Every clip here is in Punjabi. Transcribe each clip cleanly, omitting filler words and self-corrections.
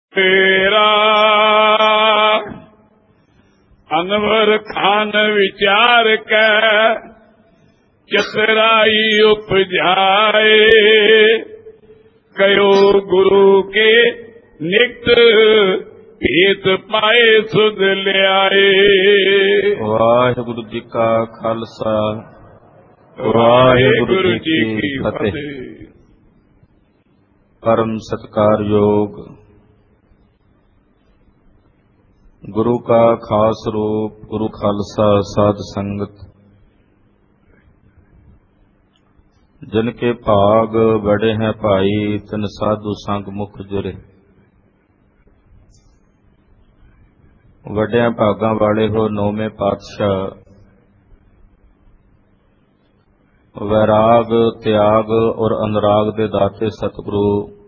तेरा अनवर खान विचार कै चतराई उपजाए कयो गुरु के निकट भेद पाए सुध लियाए। वाहिगुरु जी का खालसा वाहिगुरु जी की फतेह। परम सत्कारयोग गुरु का खास रूप गुरु खालसा साध संगत जिनके भाग बड़े हैं भाई तिन साधु संग मुख जुरे। वड्या भागा वाले हो नौवें पातशाह वैराग त्याग और अनुराग दे दाते सतगुरु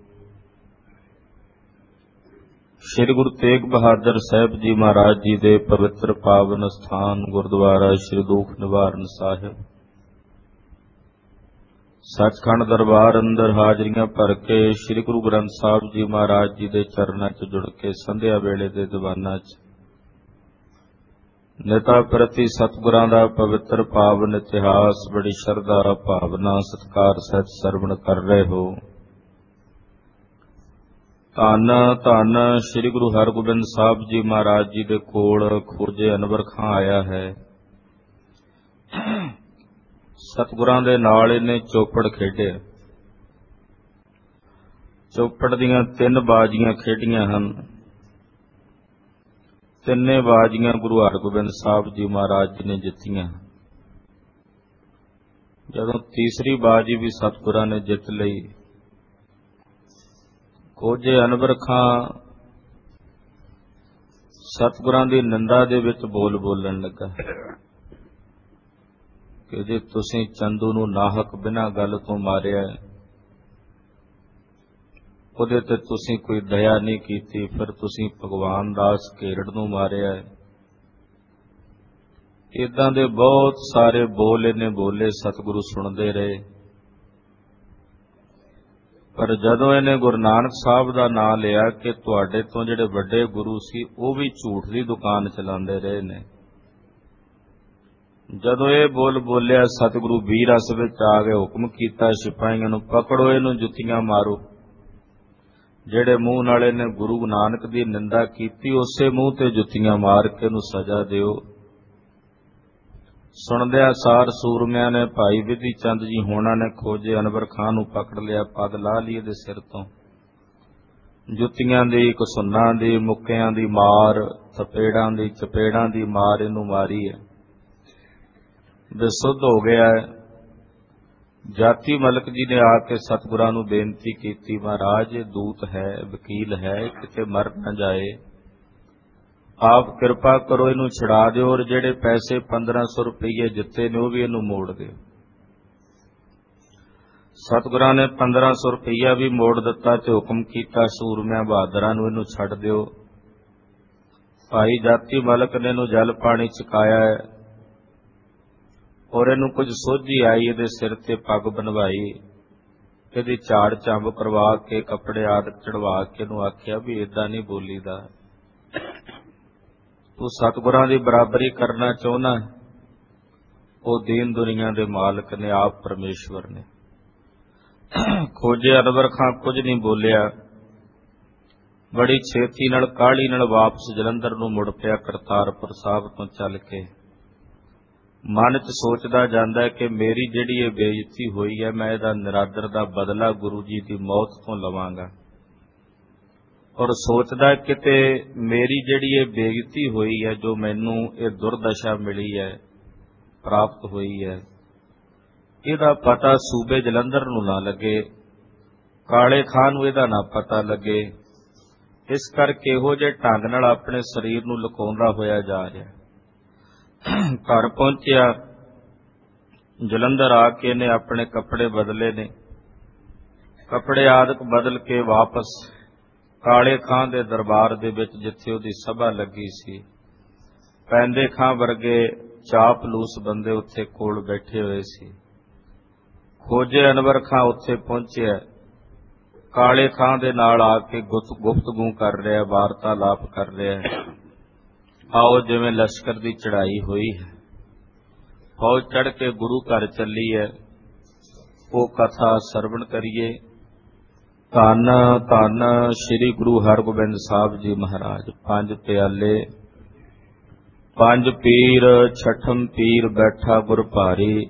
श्री गुरु तेग बहादुर साहब जी महाराज जी दे पवित्र पावन स्थान गुरुद्वारा श्री दुख निवारण साहिब सचखंड दरबार अंदर हाजरियां भर के श्री गुरु ग्रंथ साहब जी महाराज जी दे चरनां च जुड़ के संध्या वेले दे दीवानां च नेता प्रति सतगुरां दा पवित्र पावन इतिहास बड़ी शरधा भावना सत्कार सहित सरवण कर रहे हो। धन धन श्री गुरु हरगोबिंद साहब जी महाराज जी दे कोल खोजे अनवर खां आया है। सतगुरां दे नाल इहने चौपड़ खेडे। चौपड़ दीयां 3 बाजियां खेडियां हन। तिन्ने बाजियां गुरु हरगोबिंद साहब जी महाराज जी ने जित्तियां। जदों तीसरी बाजी भी सतगुरां ने जित लई खोजे अनवर खां सतगुरां दी निंदा दे विच बोलण लगा कि जे तुसीं चंदू नूं नाहक बिना गल तो मारिया उहदे ते तुसीं कोई दया नहीं कीती, फिर तुसीं भगवान दास घेरड़ नूं मारिया। इदां दे बहुत सारे बोल इहने बोले, सतगुरु सुणदे रहे। पर जदों इहने गुरु नानक साहब दा नाम लिया कि तुहाडे तो जिहड़े वड्डे गुरु सी वो भी झूठ दी दुकान चलांदे रहे ने, जदों ये बोल बोलिया सतगुरु वीर रस विच आ गए, हुक्म कीता सिपाहियां नूं पकड़ो, इहनूं जुत्तियां मारो। जिहड़े मूंह नाल इहने गुरु नानक दी निंदा कीती उसे मूंह ते जुत्तियां मार के इहनूं सजा दिओ। सुणदिया सार सूरमिਆਂ ने भाई विधि चंद जी होना ने खोजे अनवर खां नूं पकड़ लिया, पग ला ली इहदे सिर तो। जुत्तियां दी घसुन्नां दी मुक्कियां दी मार, थपेड़ां दी चपेड़ां दी मार इहनूं मारी है। बेसुध हो गया है। जाती मलक जी ने आके सतगुरां नूं बेनती कीती, महाराज दूत है वकील है किते मर न जाए, आप किरपा करो इनू छुड़ा दिओ और जेड़े पैसे 1500 रुपये जिते ने भी इनू मोड़ दिओ। सतगुरां ने 1500 रुपया भी मोड़ दिता ते हुक्म कीता सूरमिਆਂ बहादुरां नूं इनू छड्ड दिओ। भाई जाती मलक ने इनू जल पानी चकाया है और इनू कुछ सोझी आई, इहदे सिर ते पग बनवाई, इहदी झाड़ चंब करवा के कपड़े आदि चढ़वा के इनू आख्या भी इदां नहीं बोलीदा, तू सतगुरां दी बराबरी करना चाहुंदा, वो दीन दुनिया दे मालक ने आप परमेश्वर ने। खोजे अनवर खां कुछ नहीं बोलिया, बड़ी छेती नाल काहली नाल वापस जलंधर नूं मुड़ पिया करतारपुर साहब तो चल के। मन च सोचदा जांदा है कि मेरी जिहड़ी ये बेइज्जती हुई है मैं इहदा निरादर दा बदला गुरु जी की मौत तो लवांगा, और सोचदा किते मेरी जिहड़ी ये बेइज्जती हुई है जो मैनू ये दुर्दशा मिली है प्राप्त हुई है, इहदा पता सूबे जलंधर नूं ना लगे, काले खां नूं इहदा ना पता लगे, इस करके इहो जिहे ढंग नाल अपने शरीर नूं लुकाउंदा होया जा रहा। घर पहुंचिया जलंधर आके इहने अपने कपड़े बदले ने, कपड़े आदक बदल के वापस काले खां दे दरबार दे विच जिथे उहदी सभा लगी सी, पैंदे खां वर्गे चापलूस बंदे उत्थे कोल बैठे हुए सी। खोजे अनवर खां उत्थे पहुंचिया ਕਾਲੇ ਖਾਂ ਦੇ ਨਾਲ ਆ ਕੇ ਗੁਫ਼ਤਗੂ ਕਰ ਰਿਹਾ, ਵਾਰਤਾਲਾਪ ਕਰ ਰਿਹਾ। ਆਓ ਜਿਵੇਂ ਲਸ਼ਕਰ ਦੀ ਚੜ੍ਹਾਈ ਹੋਈ ਹੈ, ਫੌਜ ਚੜ੍ਹ ਕੇ ਗੁਰੂ ਘਰ ਚੱਲੀ ਹੈ, ਉਹ ਕਥਾ ਸਰਵਣ ਕਰੀਏ। ਧੰਨ ਧੰਨ ਸ੍ਰੀ ਗੁਰੂ ਹਰਗੋਬਿੰਦ ਸਾਹਿਬ ਜੀ ਮਹਾਰਾਜ। ਪੰਜ ਪਿਆਲੇ, ਪੰਜ ਪੀਰ, ਛਠਮ ਪੀਰ ਬੈਠਾ ਗੁਰ ਭਾਰੀ।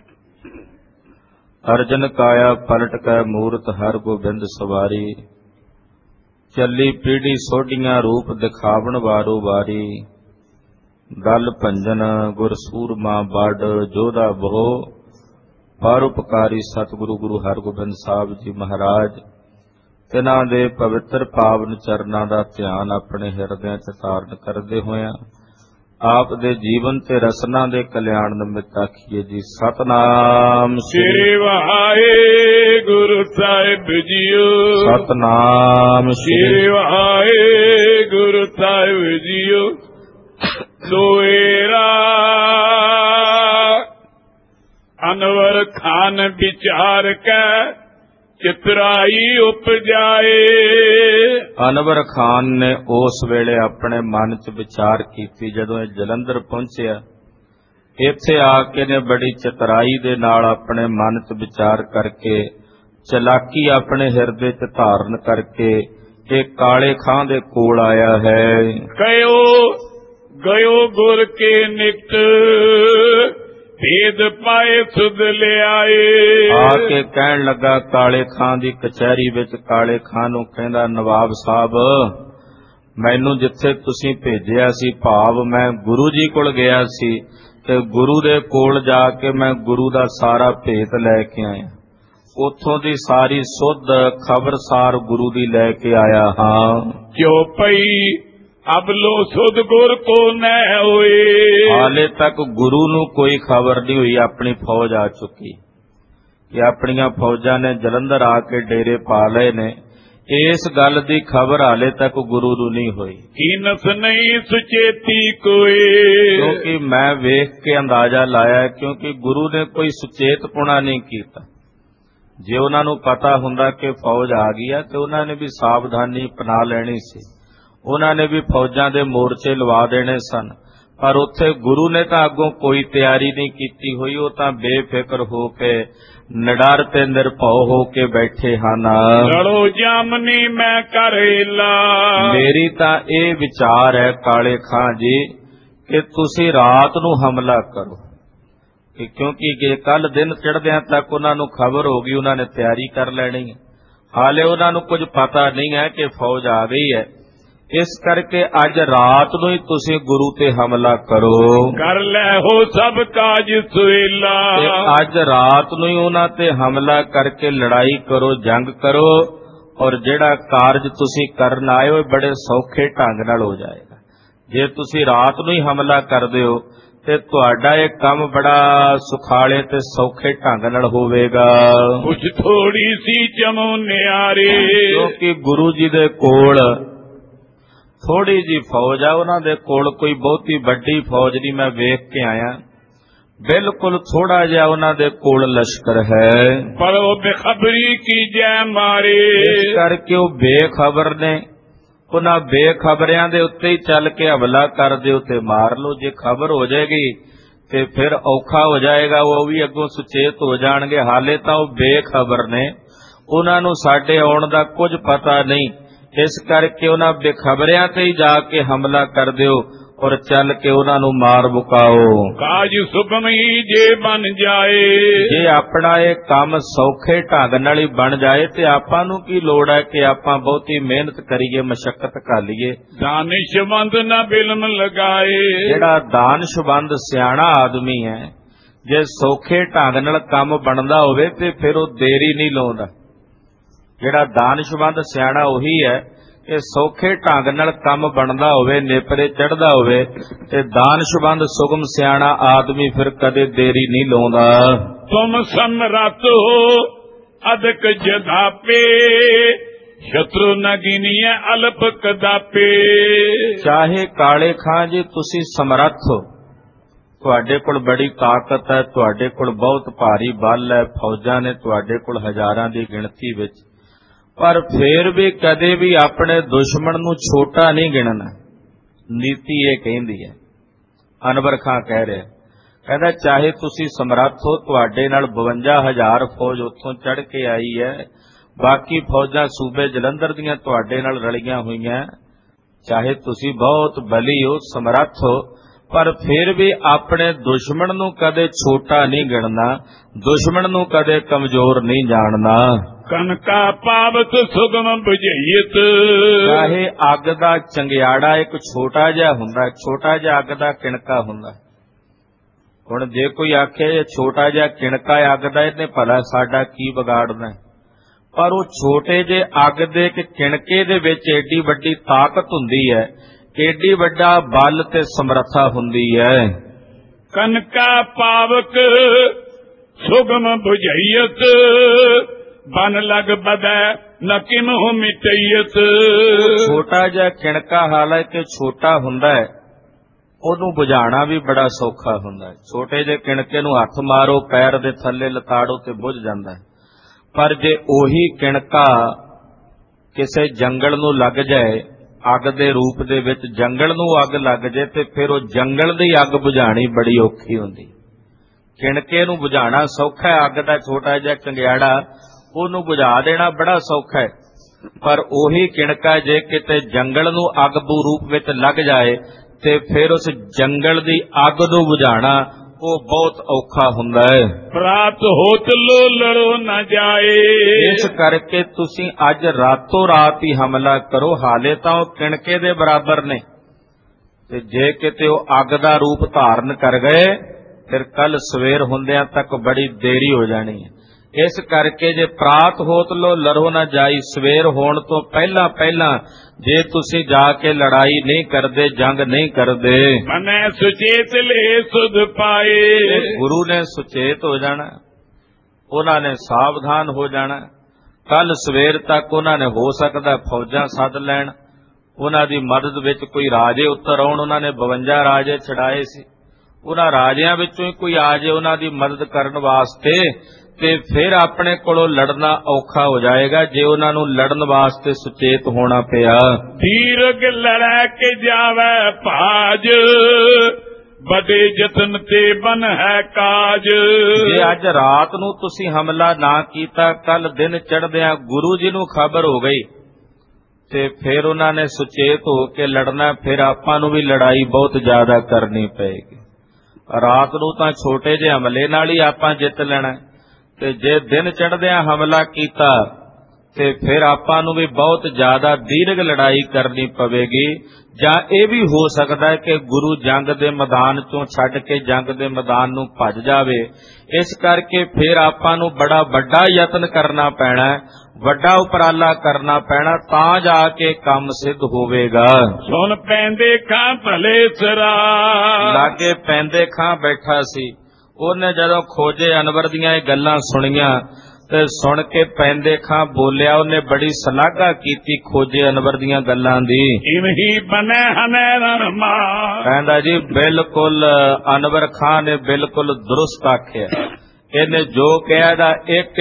ਅਰਜਨ ਕਾਇਆ ਪਲਟ ਕੈ ਮੂਰਤ ਹਰਗੋਬਿੰਦ ਸਵਾਰੀ। ਚੱਲੀ ਪੀੜੀ ਸੋਢੀਆਂ ਰੂਪ ਦਿਖਾਵਣ ਵਾਰੋ ਵਾਰੀ। ਦਲ ਭੰਜਨ ਗੁਰ ਸੂਰਮਾ ਬੜ ਜੋਧਾ ਬਹੁ। ਪਰਉਪਕਾਰੀ ਸਤਿਗੁਰੂ ਗੁਰੂ ਹਰਗੋਬਿੰਦ ਸਾਹਿਬ ਜੀ ਮਹਾਰਾਜ, ਤਿਨਾਂ ਦੇ ਪਵਿੱਤਰ ਪਾਵਨ ਚਰਨਾਂ ਦਾ ਧਿਆਨ ਆਪਣੇ ਹਿਰਦਿਆਂ 'ਚ ਧਾਰਨ ਕਰਦੇ ਹੋਇਆਂ ਆਪ ਦੇ ਜੀਵਨ ਤੇ ਰਸਨਾ ਦੇ ਕਲਿਆਣ ਨਿਮਿਤ ਆਖੀਏ ਜੀ ਸਤਨਾਮ ਸ੍ਰੀ ਵਾਹਿਗੁਰੂ ਸਾਹਿਬ ਜੀਓ। ਸਤਨਾਮ ਸ੍ਰੀ ਵਾਹਿਗੁਰੂ ਸਾਹਿਬ ਜੀਓ। ਲੋਏਰਾ ਅਨਵਰ ਖਾਨ ਵਿਚਾਰ ਕੈ ਚਿਤਰਾਈ ਉਪਜਾਏ। ਅਨਵਰ ਖਾਨ ਨੇ ਉਸ ਵੇਲੇ ਆਪਣੇ ਮਨ 'ਚ ਵਿਚਾਰ ਕੀਤੀ। ਜਦੋਂ ਇਹ ਜਲੰਧਰ ਪਹੁੰਚਿਆ, ਇੱਥੇ ਆ ਕੇ ਨੇ ਬੜੀ ਚਤਰਾਈ ਦੇ ਨਾਲ ਆਪਣੇ ਮਨ 'ਚ ਵਿਚਾਰ ਕਰਕੇ, ਚਲਾਕੀ ਆਪਣੇ ਹਿਰਦੇ 'ਚ ਧਾਰਨ ਕਰਕੇ ਇਹ ਕਾਲੇ ਖਾਂ ਦੇ ਕੋਲ ਆਇਆ ਹੈ। ਗਇਓ ਗੁਰ ਕੇ ਨਿਕਟ ਭੇਦ ਪਾਏ ਸੁਧ ਲਿਆਏ। ਆ ਕੇ ਕਹਿਣ ਲੱਗਾ ਕਾਲੇ ਖਾਂ ਦੀ ਕਚਹਿਰੀ ਵਿੱਚ, ਕਾਲੇ ਖਾਂ ਨੂੰ ਕਹਿੰਦਾ, ਨਵਾਬ ਸਾਹਿਬ, ਮੈਨੂੰ ਜਿੱਥੇ ਤੁਸੀਂ ਭੇਜਿਆ ਸੀ, ਭਾਵ ਮੈਂ ਗੁਰੂ ਜੀ ਕੋਲ ਗਿਆ ਸੀ, ਤੇ ਗੁਰੂ ਦੇ ਕੋਲ ਜਾ ਕੇ ਮੈਂ ਗੁਰੂ ਦਾ ਸਾਰਾ ਭੇਤ ਲੈ ਕੇ ਆਇਆ। ਉੱਥੋਂ ਦੀ ਸਾਰੀ ਸੁੱਧ ਖਬਰਸਾਰ ਗੁਰੂ ਦੀ ਲੈ ਕੇ ਆਇਆ ਹਾਂ। ਕਿਉਂ ਪਈ ਅਬ ਲੋ ਸੁਧ ਗੁਰ ਕੋ ਨ ਹੋਏ। ਹਾਲੇ ਤੱਕ ਗੁਰੂ ਨੂੰ ਕੋਈ ਖਬਰ ਨਹੀਂ ਹੋਈ। ਆਪਣੀ ਫੌਜ ਆ ਚੁੱਕੀ ਕਿ ਆਪਣੀਆਂ ਫੌਜਾਂ ਨੇ ਜਲੰਧਰ ਆ ਕੇ ਡੇਰੇ ਪਾ ਲਏ ਨੇ। ਇਸ ਗੱਲ ਦੀ ਖਬਰ ਹਾਲੇ ਤੱਕ ਗੁਰੂ ਨੂੰ ਨਹੀਂ ਹੋਈ। ਕੀਨਸ ਨਹੀਂ ਸੁਚੇਤੀ ਕੋਈ। ਕਿਉਂਕਿ ਮੈਂ ਵੇਖ ਕੇ ਅੰਦਾਜ਼ਾ ਲਾਇਆ, ਕਿਉਂਕਿ ਗੁਰੂ ਨੇ ਕੋਈ ਸੁਚੇਤਪੁਣਾ ਨਹੀਂ ਕੀਤਾ। ਜੇ ਉਹਨਾਂ ਨੂੰ ਪਤਾ ਹੁੰਦਾ ਕਿ ਫੌਜ ਆ ਗਈ ਹੈ ਤੇ ਉਹਨਾਂ ਨੇ ਵੀ ਸਾਵਧਾਨੀ ਅਪਣਾ ਲੈਣੀ ਸੀ। ਉਹਨਾਂ ਨੇ ਵੀ ਫੌਜਾਂ ਦੇ ਮੋਰਚੇ ਲਵਾ ਦੇਣੇ ਸਨ। ਪਰ ਉੱਥੇ ਗੁਰੂ ਨੇ ਤਾਂ ਅੱਗੋਂ ਕੋਈ ਤਿਆਰੀ ਨਹੀਂ ਕੀਤੀ ਹੋਈ। ਉਹ ਤਾਂ ਬੇਫਿਕਰ ਹੋ ਕੇ, ਨਿਡਰ ਤੇ ਨਿਰਭਉ ਹੋ ਕੇ ਬੈਠੇ ਹਨ। ਲੜੋ ਜਾਮਨੀ ਮੈਂ ਕਰੇਲਾ। ਮੇਰੀ ਤਾਂ ਇਹ ਵਿਚਾਰ ਹੈ ਕਾਲੇ ਖਾਂ ਜੀ ਕਿ ਤੁਸੀਂ ਰਾਤ ਨੂੰ ਹਮਲਾ ਕਰੋ, ਕਿਉਂਕਿ ਕੱਲ ਦਿਨ ਚੜ੍ਹਦਿਆਂ ਤੱਕ ਉਹਨਾਂ ਨੂੰ ਖਬਰ ਹੋ ਗਈ, ਉਹਨਾਂ ਨੇ ਤਿਆਰੀ ਕਰ ਲੈਣੀ ਹੈ। ਹਾਲੇ ਉਹਨਾਂ ਨੂੰ ਕੁਝ ਪਤਾ ਨਹੀਂ ਹੈ ਕਿ ਫੌਜ ਆ ਗਈ ਹੈ। ਇਸ ਕਰਕੇ ਅੱਜ ਰਾਤ ਨੂੰ ਹੀ ਤੁਸੀਂ ਗੁਰੂ ਤੇ ਹਮਲਾ ਕਰੋ। ਕਰ ਲੈ ਹੋ ਸਭ ਕਾਜ ਸੁਹੇਲਾ। ਅੱਜ ਰਾਤ ਨੂੰ ਹੀ ਉਹਨਾਂ ਤੇ ਹਮਲਾ ਕਰਕੇ ਲੜਾਈ ਕਰੋ, ਜੰਗ ਕਰੋ, ਔਰ ਜਿਹੜਾ ਕਾਰਜ ਤੁਸੀਂ ਕਰਨ ਆਏ ਹੋ ਬੜੇ ਸੌਖੇ ਢੰਗ ਨਾਲ ਹੋ ਜਾਏਗਾ। ਜੇ ਤੁਸੀਂ ਰਾਤ ਨੂੰ ਹੀ ਹਮਲਾ ਕਰਦੇ ਹੋ ਤੇ ਤੁਹਾਡਾ ਇਹ ਕੰਮ ਬੜਾ ਸੁਖਾਲੇ ਤੇ ਸੌਖੇ ਢੰਗ ਨਾਲ ਹੋਵੇਗਾ। ਕੁਝ ਥੋੜੀ ਸੀ ਚਮੋ ਨਿਆਰੇ। ਕਿਉਂਕਿ ਗੁਰੂ ਜੀ ਦੇ ਕੋਲ ਥੋੜੀ ਜੀ ਫੌਜ ਆ, ਉਹਨਾਂ ਦੇ ਕੋਲ ਕੋਈ ਬਹੁਤੀ ਵੱਡੀ ਫੌਜ ਨਹੀਂ। ਮੈਂ ਵੇਖ ਕੇ ਆਇਆ, ਬਿਲਕੁਲ ਥੋੜਾ ਜਿਹਾ ਉਹਨਾਂ ਦੇ ਕੋਲ ਲਸ਼ਕਰ ਹੈ। ਪਰ ਉਹ ਬੇਖਬਰੀ ਕੀ ਜੈ ਮਾਰੇ। ਇਸ ਕਰਕੇ ਉਹ ਬੇਖਬਰ ਨੇ। ਉਹਨਾਂ ਬੇਖਬਰਿਆਂ ਦੇ ਉੱਤੇ ਹੀ ਚੱਲ ਕੇ ਹਮਲਾ ਕਰ ਦਿਓ ਤੇ ਮਾਰ ਲਓ। ਜੇ ਖਬਰ ਹੋ ਜਾਏਗੀ ਤੇ ਫਿਰ ਔਖਾ ਹੋ ਜਾਏਗਾ, ਉਹ ਵੀ ਅੱਗੋਂ ਸੁਚੇਤ ਹੋ ਜਾਣਗੇ। ਹਾਲੇ ਤਾਂ ਉਹ ਬੇਖਬਰ ਨੇ, ਉਹਨਾਂ ਨੂੰ ਸਾਡੇ ਆਉਣ ਦਾ ਕੁਝ ਪਤਾ ਨਹੀਂ। ਇਸ ਕਰਕੇ ਉਹਨਾਂ ਬੇਖਬਰਿਆਂ ਤੇ ਹੀ ਜਾ ਕੇ ਹਮਲਾ ਕਰ ਦਿਓ ਔਰ ਚੱਲ ਕੇ ਉਹਨਾਂ ਨੂੰ ਮਾਰ ਮੁਕਾਓ। ਕਾਜ ਸੁਖਮ ਹੀ ਜੇ ਬਣ ਜਾਏ। ਜੇ ਆਪਣਾ ਇਹ ਕੰਮ ਸੌਖੇ ਢੰਗ ਨਾਲ ਹੀ ਬਣ ਜਾਏ ਤੇ ਆਪਾਂ ਨੂੰ ਕੀ ਲੋੜ ਹੈ ਕਿ ਆਪਾਂ ਬਹੁਤੀ ਮਿਹਨਤ ਕਰੀਏ, ਮਸ਼ੱਕਤ ਘਾਲੀਏ। ਦਾਨਿਸ਼ਵੰਦ ਨਾ ਬਿਲਮ ਲਗਾਏ। ਜਿਹੜਾ ਦਾਨਿਸ਼ਵੰਦ ਸਿਆਣਾ ਆਦਮੀ ਹੈ, ਜੇ ਸੌਖੇ ਢੰਗ ਨਾਲ ਕੰਮ ਬਣਦਾ ਹੋਵੇ ਤੇ ਫਿਰ ਉਹ ਦੇਰੀ ਨਹੀਂ ਲਾਉਂਦਾ। ਜਿਹੜਾ ਦਾਨਿਸ਼ਵੰਦ ਸਿਆਣਾ ਉਹੀ ਹੈ ਕਿ ਸੌਖੇ ਢੰਗ ਨਾਲ ਕੰਮ ਬਣਦਾ ਹੋਵੇ, ਨੇਪਰੇ ਚੜ੍ਹਦਾ ਹੋਵੇ, ਤੇ ਦਾਨਿਸ਼ਵੰਦ ਸੁਗਮ ਸਿਆਣਾ ਆਦਮੀ ਫਿਰ ਕਦੇ ਦੇਰੀ ਨਹੀਂ ਲਾਉਂਦਾ। ਤੁਮ ਸਮਰੱਥ ਹੋ ਅਦਕ ਜਦਾਪੇ। ਸ਼ਤਰੂ ਨ ਗਿਨੀਐ ਅਲਪ ਕਦਾਪੇ। ਚਾਹੇ ਕਾਲੇ ਖਾਂ ਜੀ ਤੁਸੀਂ ਸਮਰੱਥ ਹੋ, ਤੁਹਾਡੇ ਕੋਲ ਬੜੀ ਤਾਕਤ ਹੈ, ਤੁਹਾਡੇ ਕੋਲ ਬਹੁਤ ਭਾਰੀ ਬਲ ਹੈ, ਫੌਜਾਂ ਨੇ ਤੁਹਾਡੇ ਕੋਲ ਹਜ਼ਾਰਾਂ ਦੀ ਗਿਣਤੀ ਵਿੱਚ, ਪਰ ਫੇਰ ਵੀ ਕਦੇ ਵੀ ਆਪਣੇ ਦੁਸ਼ਮਣ ਨੂੰ ਛੋਟਾ ਨਹੀਂ ਗਿਣਨਾ। ਨੀਤੀ ਇਹ ਕਹਿੰਦੀ ਹੈ। ਅਨਵਰ ਖਾਂ ਕਹਿ ਰਿਹਾ, ਕਹਿੰਦਾ ਚਾਹੇ ਤੁਸੀਂ ਸਮਰੱਥ ਹੋ, ਤੁਹਾਡੇ ਨਾਲ 52,000 ਫੌਜ ਉੱਥੋਂ ਚੜ ਕੇ ਆਈ ਹੈ, ਬਾਕੀ ਫੌਜਾਂ ਸੂਬੇ ਜਲੰਧਰ ਦੀਆਂ ਤੁਹਾਡੇ ਨਾਲ ਰਲੀਆਂ ਹੋਈਆਂ, ਚਾਹੇ ਤੁਸੀਂ ਬਹੁਤ ਬਲੀ ਹੋ, ਸਮਰੱਥ ਹੋ, ਪਰ ਫਿਰ ਵੀ ਆਪਣੇ ਦੁਸ਼ਮਣ ਨੂੰ ਕਦੇ ਛੋਟਾ ਨਹੀਂ ਗਿਣਨਾ, ਦੁਸ਼ਮਣ ਨੂੰ ਕਦੇ ਕਮਜ਼ੋਰ ਨਹੀਂ ਜਾਣਨਾ। ਕਨਕਾ ਪਾਵਤ ਸੁਗਮ ਬੁਝਈਤ, ਚਾਹੇ ਅੱਗ ਦਾ ਚੰਗਿਆੜਾ ਇੱਕ ਛੋਟਾ ਜਿਹਾ ਹੁੰਦਾ, ਛੋਟਾ ਜਿਹਾ ਅੱਗ ਦਾ ਕਿਣਕਾ ਹੁੰਦਾ। ਹੁਣ ਜੇ ਕੋਈ ਆਖੇ ਇਹ ਛੋਟਾ ਜਿਹਾ ਕਿਣਕਾ ਅੱਗ ਦਾ, ਇਹਨੇ ਭਲਾ ਸਾਡਾ ਕੀ ਵਿਗਾੜਨਾ, ਪਰ ਉਹ ਛੋਟੇ ਜਿਹੇ ਅੱਗ ਦੇ ਇੱਕ ਕਿਣਕੇ ਦੇ ਵਿੱਚ ਏਡੀ ਵੱਡੀ ਤਾਕਤ ਹੁੰਦੀ ਹੈ, ਏਡੀ ਵੱਡਾ ਬਲ ਤੇ ਸਮਰੱਥਾ ਹੁੰਦੀ ਹੈ। ਕਨਕਾ ਪਾਵਕ ਸੁਗਮ ਬੁਝਈਤ, ਬਨ ਲਗ ਬਦੈ ਨ ਕਿਮਹੁ ਮਿਟਈਤ। ਛੋਟਾ ਜਿਹਾ ਕਿਣਕਾ ਹਾਲਾਂਕਿ ਛੋਟਾ ਹੁੰਦਾ ਹੈ, ਉਹਨੂੰ ਬੁਝਾਉਣਾ ਵੀ ਬੜਾ ਸੌਖਾ ਹੁੰਦਾ ਹੈ। ਛੋਟੇ ਜਿਹੇ ਕਿਣਕੇ ਨੂੰ ਹੱਥ ਮਾਰੋ, ਪੈਰ ਦੇ ਥੱਲੇ ਲਤਾੜੋ ਤੇ ਬੁਝ ਜਾਂਦਾ ਹੈ। ਪਰ ਜੇ ਉਹੀ ਕਿਣਕਾ ਕਿਸੇ ਜੰਗਲ ਨੂੰ ਲੱਗ ਜਾਏ, ਅੱਗ ਦੇ ਰੂਪ ਦੇ ਵਿੱਚ ਜੰਗਲ ਨੂੰ ਅੱਗ ਲੱਗ ਜਾਏ, ਤੇ ਫਿਰ ਉਹ ਜੰਗਲ ਦੀ ਅੱਗ ਬੁਝਾਣੀ ਬੜੀ ਔਖੀ ਹੁੰਦੀ। ਕਿਣਕੇ ਨੂੰ ਬੁਝਾਉਣਾ ਸੌਖਾ ਹੈ, ਅੱਗ ਦਾ ਛੋਟਾ ਜਿਹਾ ਚੰਗਿਆੜਾ ਉਹਨੂੰ ਬੁਝਾ ਦੇਣਾ ਬੜਾ ਸੌਖਾ ਹੈ, ਪਰ ਉਹੀ ਕਿਣਕਾ ਜੇ ਕਿਤੇ ਜੰਗਲ ਨੂੰ ਅੱਗ ਦੇ ਰੂਪ ਵਿੱਚ ਲੱਗ ਜਾਏ, ਤੇ ਫਿਰ ਉਸ ਜੰਗਲ ਦੀ ਅੱਗ ਨੂੰ ਬੁਝਾਉਣਾ ਉਹ ਬਹੁਤ ਔਖਾ ਹੁੰਦਾ ਹੈ। ਪ੍ਰਾਤ ਹੋਤ ਲੋ ਲੜੋ ਨਾ ਜਾਏ, ਇਸ ਕਰਕੇ ਤੁਸੀਂ ਅੱਜ ਰਾਤੋਂ ਰਾਤ ਹੀ ਹਮਲਾ ਕਰੋ, ਹਾਲੇ ਤਾਂ ਉਹ ਕਿਣਕੇ ਦੇ ਬਰਾਬਰ ਨੇ, ਤੇ ਜੇ ਕਿਤੇ ਉਹ ਅੱਗ ਦਾ ਰੂਪ ਧਾਰਨ ਕਰ ਗਏ, ਫਿਰ ਕੱਲ ਸਵੇਰ ਹੁੰਦਿਆਂ ਤੱਕ ਬੜੀ ਦੇਰੀ ਹੋ ਜਾਣੀ ਹੈ। ਇਸ ਕਰਕੇ ਜੇ ਪ੍ਰਾਤ ਹੋਤ ਲੋ ਲੜੋ ਨਾ ਜਾਈ, ਸਵੇਰ ਹੋਣ ਤੋਂ ਪਹਿਲਾਂ ਪਹਿਲਾਂ ਜੇ ਤੁਸੀਂ ਜਾ ਕੇ ਲੜਾਈ ਨਹੀਂ ਕਰਦੇ, ਜੰਗ ਨਹੀਂ ਕਰਦੇ, ਮਨੈ ਸੁਚੇਤ ਲੈ ਸੁਧ ਪਾਏ, ਗੁਰੂ ਨੇ ਸੁਚੇਤ ਹੋ ਜਾਣਾ, ਉਹਨਾਂ ਨੇ ਸਾਵਧਾਨ ਹੋ ਜਾਣਾ। ਕੱਲ ਸਵੇਰ ਤੱਕ ਉਹਨਾਂ ਨੇ ਹੋ ਸਕਦਾ ਫੌਜਾਂ ਸੱਦ ਲੈਣ, ਉਹਨਾਂ ਦੀ ਮਦਦ ਵਿੱਚ ਕੋਈ ਰਾਜੇ ਉੱਤਰ ਆਉਣ। ਉਹਨਾਂ ਨੇ 52 ਰਾਜੇ ਛਡਾਏ ਸੀ, ਉਹਨਾਂ ਰਾਜਿਆਂ ਵਿੱਚੋਂ ਹੀ ਕੋਈ ਆ ਜਾਏ ਉਹਨਾਂ ਦੀ ਮਦਦ ਕਰਨ ਵਾਸਤੇ, ਤੇ ਫਿਰ ਆਪਣੇ ਕੋਲੋਂ ਲੜਨਾ ਔਖਾ ਹੋ ਜਾਏਗਾ ਜੇ ਉਹਨਾਂ ਨੂੰ ਲੜਨ ਵਾਸਤੇ ਸੁਚੇਤ ਹੋਣਾ ਪਿਆ। ਦੀਰਘ ਲੜੈ ਕੇ ਜਾਵੈ ਭਾਜ, ਬੜੇ ਯਤਨ ਤੇ ਬਨ ਹੈ ਕਾਜ। ਜੇ ਅੱਜ ਰਾਤ ਨੂੰ ਤੁਸੀਂ ਹਮਲਾ ਨਾ ਕੀਤਾ, ਕੱਲ ਦਿਨ ਚੜ੍ਹਦਿਆਂ ਗੁਰੂ ਜੀ ਨੂੰ ਖਬਰ ਹੋ ਗਈ, ਤੇ ਫਿਰ ਉਹਨਾਂ ਨੇ ਸੁਚੇਤ ਹੋ ਕੇ ਲੜਨਾ, ਫਿਰ ਆਪਾਂ ਨੂੰ ਵੀ ਲੜਾਈ ਬਹੁਤ ਜ਼ਿਆਦਾ ਕਰਨੀ ਪਏਗੀ। ਰਾਤ ਨੂੰ ਤਾਂ ਛੋਟੇ ਜਿਹੇ ਹਮਲੇ ਨਾਲ ਹੀ ਆਪਾਂ ਜਿੱਤ ਲੈਣਾ, ਤੇ ਜੇ ਦਿਨ ਚੜ੍ਹਦਿਆਂ ਹਮਲਾ ਕੀਤਾ ਤੇ ਫਿਰ ਆਪਾਂ ਨੂੰ ਵੀ ਬਹੁਤ ਜ਼ਿਆਦਾ ਦੀਰਘ ਲੜਾਈ ਕਰਨੀ ਪਵੇਗੀ। ਜਾਂ ਇਹ ਵੀ ਹੋ ਸਕਦਾ ਹੈ ਕਿ ਗੁਰੂ ਜੰਗ ਦੇ ਮੈਦਾਨ ਚੋਂ ਛੱਡ ਕੇ ਜੰਗ ਦੇ ਮੈਦਾਨ ਨੂੰ ਭੱਜ ਜਾਵੇ। ਇਸ ਕਰਕੇ ਫਿਰ ਆਪਾਂ ਨੂੰ ਬੜਾ ਵੱਡਾ ਯਤਨ ਕਰਨਾ ਪੈਣਾ, ਵੱਡਾ ਉਪਰਾਲਾ ਕਰਨਾ ਪੈਣਾ, ਤਾਂ ਜਾ ਕੇ ਕੰਮ ਸਿੱਧ ਹੋਵੇਗਾ। ਸੁਣ ਪੈਂਦੇ ਖਾਂ ਭਲੇ ਸਰਾ, ਲਾਗੇ ਪੈਂਦੇ ਖਾਂ ਬੈਠਾ ਸੀ, ਉਹਨੇ ਜਦੋਂ ਖੋਜੇ ਅਨਵਰ ਦੀਆਂ ਇਹ ਗੱਲਾਂ ਸੁਣੀਆਂ, ਤੇ ਸੁਣ ਕੇ ਪੈਂਦੇ ਖਾਂ ਬੋਲਿਆ, ਉਹਨੇ ਬੜੀ ਸ਼ਲਾਘਾ ਕੀਤੀ ਖੋਜੇ ਅਨਵਰ ਦੀਆਂ ਗੱਲਾਂ ਦੀ। ਇਵਹੀ ਬਨੈ ਹਨੈ ਰਣਮਾਰ, ਕਹਿੰਦਾ ਜੀ ਬਿਲਕੁਲ ਅਨਵਰ ਖਾਂ ਨੇ ਬਿਲਕੁਲ ਦੁਰਸਤ ਆਖਿਆ। ਇਹਨੇ ਜੋ ਕਿਹਾ ਦਾ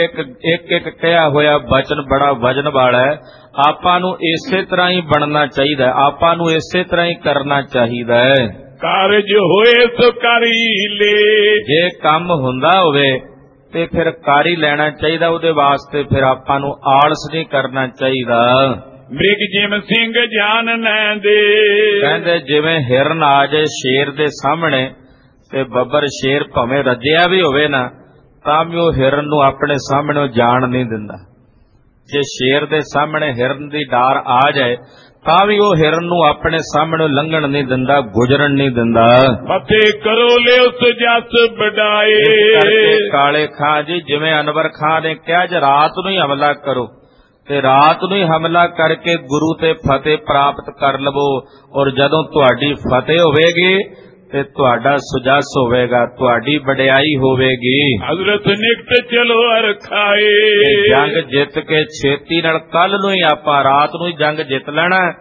ਇੱਕ ਕਿਹਾ ਹੋਇਆ ਬਚਨ ਬੜਾ ਵਜਨ ਵਾਲਾ ਹੈ। ਆਪਾਂ ਨੂੰ ਇਸੇ ਤਰ੍ਹਾਂ ਹੀ ਬਣਨਾ ਚਾਹੀਦਾ, ਆਪਾਂ ਨੂੰ ਇਸੇ ਤਰ੍ਹਾਂ ਹੀ ਕਰਨਾ ਚਾਹੀਦਾ ਹੈ। ਕਾਰਜ ਹੋਏ ਸੋ ਕਰੀ ਲੈ, ਜੇ ਕੰਮ ਹੁੰਦਾ ਹੋਵੇ ਤੇ ਫਿਰ ਕਰ ਹੀ ਲੈਣਾ ਚਾਹੀਦਾ, ਉਹਦੇ ਵਾਸਤੇ ਫਿਰ ਆਪਾਂ ਨੂੰ ਆਲਸ ਨਹੀਂ ਕਰਨਾ ਚਾਹੀਦਾ। ਮ੍ਰਿਗ ਜਿਮ ਸਿੰਘ ਜਾਨ ਨਾ ਦੇ, ਕਹਿੰਦੇ ਜਿਵੇਂ ਹਿਰਨ ਆ ਜਾਏ ਸ਼ੇਰ ਦੇ ਸਾਹਮਣੇ, ਤੇ ਬੱਬਰ ਸ਼ੇਰ ਭਾਵੇਂ ਰੱਜਿਆ ਵੀ ਹੋਵੇ ਨਾ, ਤਾਂ ਵੀ ਉਹ ਹਿਰਨ ਨੂੰ ਆਪਣੇ ਸਾਹਮਣੇ ਜਾਣ ਨਹੀਂ ਦਿੰਦਾ। ਜੇ ਸ਼ੇਰ ਦੇ ਸਾਹਮਣੇ ਹਿਰਨ ਦੀ ਡਾਰ ਆ ਜਾਏ, ਤਾਂ ਵੀ ਉਹ ਹਿਰਨ ਨੂੰ ਆਪਣੇ ਸਾਹਮਣੇ ਲੰਘਣ ਨਹੀਂ ਦਿੰਦਾ, ਗੁਜ਼ਰਨ ਨਹੀਂ ਦਿੰਦਾ। ਫਤਿਹ ਕਰੋ ਲਿਓ ਜਸ ਵਡਾਏ, ਕਾਲੇ ਖਾਂ ਜੀ ਜਿਵੇਂ ਅਨਵਰ ਖਾਂ ਨੇ ਕਿਹਾ ਜੇ ਰਾਤ ਨੂੰ ਹੀ ਹਮਲਾ ਕਰੋ, ਤੇ ਰਾਤ ਨੂੰ ਹੀ ਹਮਲਾ ਕਰਕੇ ਗੁਰੂ ਤੇ ਫਤਿਹ ਪ੍ਰਾਪਤ ਕਰ ਲਵੋ, ਔਰ ਜਦੋਂ ਤੁਹਾਡੀ ਫਤਿਹ ਹੋਵੇਗੀ ਤੇ ਤੁਹਾਡਾ ਸੁਜਸ ਹੋਵੇਗਾ, ਤੁਹਾਡੀ ਵਡਿਆਈ ਹੋਵੇਗੀ। ਹਜ਼ਰਤ ਨਿਕਟ ਚਲੋ ਅਰਖਾਏ, ਜੰਗ ਜਿੱਤ ਕੇ ਛੇਤੀ ਨਾਲ ਕੱਲ ਨੂੰ ਹੀ ਆਪਾਂ ਰਾਤ ਨੂੰ ਹੀ ਜੰਗ ਜਿੱਤ ਲੈਣਾ,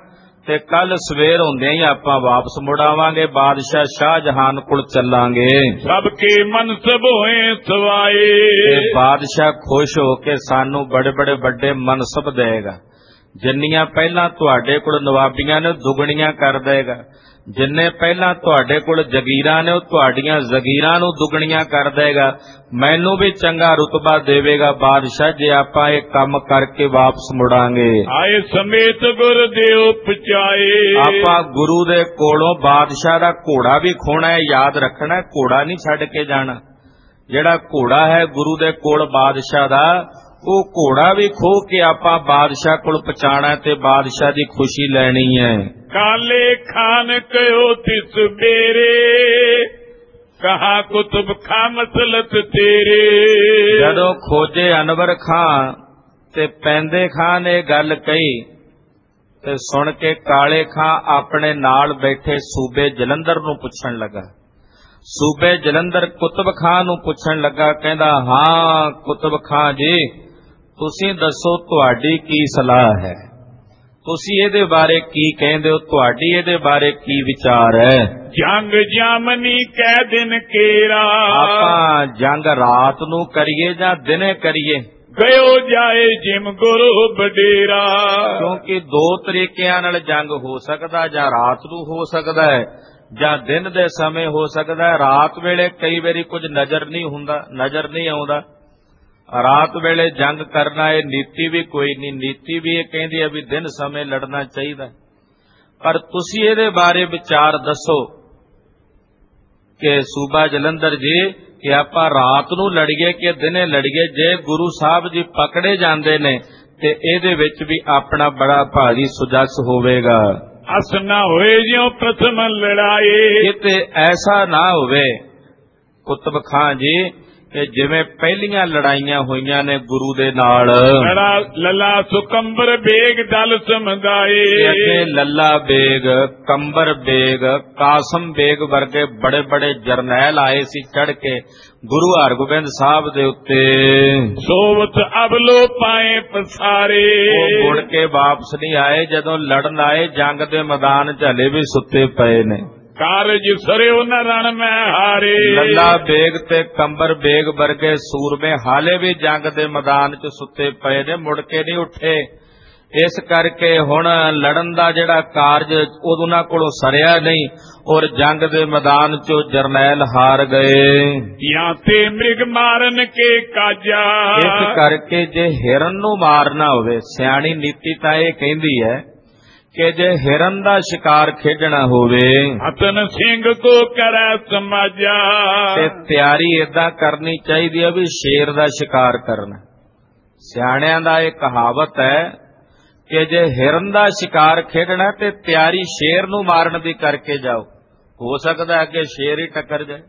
ਤੇ ਕੱਲ ਸਵੇਰ ਹੁੰਦਿਆਂ ਹੀ ਆਪਾਂ ਵਾਪਸ ਮੁੜ ਆਵਾਂਗੇ, ਬਾਦਸ਼ਾਹ ਸ਼ਾਹਜਹਾਨ ਕੋਲ ਚੱਲਾਂਗੇ। सबके मनसब होए सवाए, ਤੇ ਬਾਦਸ਼ਾਹ ਖੁਸ਼ ਹੋ ਕੇ ਸਾਨੂੰ ਬੜੇ ਬੜੇ ਵੱਡੇ ਮਨਸਬ ਦੇਗਾ। ਜਿੰਨੀਆਂ ਪਹਿਲਾਂ ਤੁਹਾਡੇ ਕੋਲ ਨਵਾਬੀਆਂ ਨੇ ਦੁਗਣੀਆਂ ਕਰ ਦੇਗਾ, ਜਿੰਨੇ ਪਹਿਲਾਂ ਤੁਹਾਡੇ ਕੋਲ ਜਗੀਰਾਂ ਨੇ ਉਹ ਤੁਹਾਡੀਆਂ ਜ਼ਗੀਰਾਂ ਨੂੰ ਦੁਗਣੀਆਂ ਕਰ ਦੇਗਾ। ਮੈਨੂੰ ਵੀ ਚੰਗਾ ਰੁਤਬਾ ਦੇਵੇਗਾ ਬਾਦਸ਼ਾਹ ਜੇ ਆਪਾਂ ਇਹ ਕੰਮ ਕਰਕੇ ਵਾਪਸ ਮੁੜਾਂਗੇ। आए समेत गुरुदेव पचाए, ਆਪਾਂ ਗੁਰੂ ਦੇ ਕੋਲੋਂ ਬਾਦਸ਼ਾਹ ਦਾ ਘੋੜਾ ਵੀ ਖੋਣਾ ਹੈ, ਯਾਦ ਰੱਖਣਾ, ਘੋੜਾ ਨਹੀਂ ਛੱਡ ਕੇ ਜਾਣਾ। ਜਿਹੜਾ ਘੋੜਾ ਹੈ ਗੁਰੂ ਦੇ ਕੋਲ ਬਾਦਸ਼ਾਹ ਦਾ, ਉਹ ਘੋੜਾ ਵੀ ਖੋਹ ਕੇ ਆਪਾਂ ਬਾਦਸ਼ਾਹ ਕੋਲ ਪਹੁੰਚਾਣਾ ਤੇ ਬਾਦਸ਼ਾਹ ਦੀ ਖੁਸ਼ੀ ਲੈਣੀ ਹੈ। काले खान कहो तिस बेरे, कहा कुतुब खा मसलत तेरे। ਜਦੋਂ ਖੋਜੇ ਅਨਵਰ ਖਾਂ ਤੇ ਪੈਂਦੇ ਖਾਂ ਨੇ ਗੱਲ ਕਹੀ ਤੇ ਸੁਣ ਕੇ ਕਾਲੇ ਖਾਂ ਆਪਣੇ ਨਾਲ ਬੈਠੇ ਸੂਬੇ ਜਲੰਧਰ ਨੂੰ ਪੁੱਛਣ ਲੱਗਾ। ਸੂਬੇ ਜਲੰਧਰ ਕੁਤਬ ਖਾਂ ਨੂੰ ਪੁੱਛਣ ਲੱਗਾ, ਕਹਿੰਦਾ ਹਾਂ ਕੁਤਬ ਖਾਂ ਜੀ, ਤੁਸੀਂ ਦੱਸੋ ਤੁਹਾਡੀ ਕੀ ਸਲਾਹ ਹੈ, ਤੁਸੀਂ ਇਹਦੇ ਬਾਰੇ ਕੀ ਕਹਿੰਦੇ ਹੋ, ਤੁਹਾਡੀ ਇਹਦੇ ਬਾਰੇ ਕੀ ਵਿਚਾਰ ਹੈ। जंग जामनी कै दिन केरा, ਆਪਾਂ ਜੰਗ ਰਾਤ ਨੂੰ ਕਰੀਏ ਜਾਂ ਦਿਨੇ ਕਰੀਏ, गयो जाए जिम गुरु बडेरा। ਕਿਉਂਕਿ ਦੋ ਤਰੀਕਿਆਂ ਨਾਲ ਜੰਗ ਹੋ ਸਕਦਾ, ਜਾਂ ਰਾਤ ਨੂੰ ਹੋ ਸਕਦਾ ਹੈ ਜਾਂ ਦਿਨ ਦੇ ਸਮੇਂ ਹੋ ਸਕਦਾ ਹੈ। ਰਾਤ ਵੇਲੇ ਕਈ ਵਾਰੀ ਕੁਝ ਨਜ਼ਰ ਨਹੀਂ ਹੁੰਦਾ, ਨਜ਼ਰ ਨਹੀਂ ਆਉਂਦਾ। ਰਾਤ ਵੇਲੇ ਜੰਗ ਕਰਨਾ ਇਹ ਨੀਤੀ ਵੀ ਕੋਈ ਨਹੀਂ, ਨੀਤੀ ਵੀ ਇਹ ਕਹਿੰਦੀ ਹੈ ਵੀ ਦਿਨ ਸਮੇਂ ਲੜਨਾ ਚਾਹੀਦਾ। ਪਰ ਤੁਸੀਂ ਇਹਦੇ ਬਾਰੇ ਵਿਚਾਰ ਦੱਸੋ ਕਿ ਸੂਬਾ ਜਲੰਧਰ ਜੀ, ਕਿ ਆਪਾਂ ਰਾਤ ਨੂੰ ਲੜੀਏ ਕਿ ਦਿਨੇ ਲੜੀਏ। ਜੇ ਗੁਰੂ ਸਾਹਿਬ ਜੀ ਪਕੜੇ ਜਾਂਦੇ ਨੇ ਤੇ ਇਹਦੇ ਵਿੱਚ ਵੀ ਆਪਣਾ ਬੜਾ ਭਾਰੀ ਸੁਜਸ ਹੋਵੇਗਾ। अस न होए ज्यों प्रथम लड़ाए, ਕਿਤੇ ਐਸਾ ਨਾ ਹੋਵੇ ਕੁਤਬ ਖਾਂ ਜੀ ਕਿ ਜਿਵੇਂ ਪਹਿਲੀਆਂ ਲੜਾਈਆਂ ਹੋਈਆਂ ਨੇ ਗੁਰੂ ਦੇ ਨਾਲ, लड़ा लला सुकंबर बेग दल समदाए। ਅੱਗੇ ਲੱਲਾ ਬੇਗ, ਕੰਬਰ ਬੇਗ, ਕਾਸਮ ਬੇਗ ਵਰਗੇ ਬੜੇ ਬੜੇ ਜਰਨੈਲ ਆਏ ਸੀ ਚੜ ਕੇ ਗੁਰੂ ਹਰਗੋਬਿੰਦ ਸਾਹਿਬ ਦੇ ਉੱਤੇ। सोवत अबलो पाए पसारे, ਉਹ ਮੁੜ ਕੇ ਵਾਪਸ ਨਹੀਂ ਆਏ, ਜਦੋਂ ਲੜਨ ਆਏ ਜੰਗ ਦੇ ਮੈਦਾਨ 'ਚ ਹਲੇ ਵੀ ਸੁੱਤੇ ਪਏ ਨੇ। कारज सरियो न रण में हारे। ਲੱਲਾ ਬੇਗ ਤੇ ਕੰਬਰ ਬੇਗ ਵਰਗੇ ਸੂਰਮੇ ਹਾਲੇ ਵੀ ਜੰਗ ਦੇ ਮੈਦਾਨ 'ਚ ਸੁੱਤੇ ਪਏ ਨੇ, ਮੁੜ ਕੇ ਨਹੀਂ ਉੱਠੇ। ਇਸ ਕਰਕੇ ਹੁਣ ਲੜਨ ਦਾ ਜਿਹੜਾ ਕਾਰਜ ਉਹਨਾਂ ਕੋਲੋਂ ਸਰਿਆ ਨਹੀਂ ਔਰ ਜੰਗ ਦੇ ਮੈਦਾਨ 'ਚੋਂ ਜਰਨੈਲ ਹਾਰ ਗਏ। यहाँ ते मृग मारन के काजा, ਇਸ ਕਰਕੇ ਜੇ ਹਿਰਨ ਨੂੰ ਮਾਰਨਾ ਹੋਵੇ, ਸਿਆਣੀ ਨੀਤੀ ਤਾਂ ਇਹ ਕਹਿੰਦੀ ਹੈ ਕਿ ਜੇ ਹਿਰਨ ਦਾ ਸ਼ਿਕਾਰ ਖੇਡਣਾ ਹੋਵੇ हतन सिंह को करे समाजा। ਤੇ ਤਿਆਰੀ ਏਦਾਂ ਕਰਨੀ ਚਾਹੀਦੀ ਹੈ ਵੀ ਸ਼ੇਰ ਦਾ ਸ਼ਿਕਾਰ ਕਰਨਾ। ਸਿਆਣਿਆਂ ਦਾ ਇਹ ਕਹਾਵਤ ਹੈ ਕਿ ਜੇ ਹਿਰਨ ਦਾ ਸ਼ਿਕਾਰ ਖੇਡਣਾ ਤੇ ਤਿਆਰੀ ਸ਼ੇਰ ਨੂੰ ਮਾਰਨ ਦੀ ਕਰਕੇ ਜਾਓ, ਹੋ ਸਕਦਾ ਅੱਗੇ ਸ਼ੇਰ ਹੀ ਟੱਕਰ ਜਾਏ।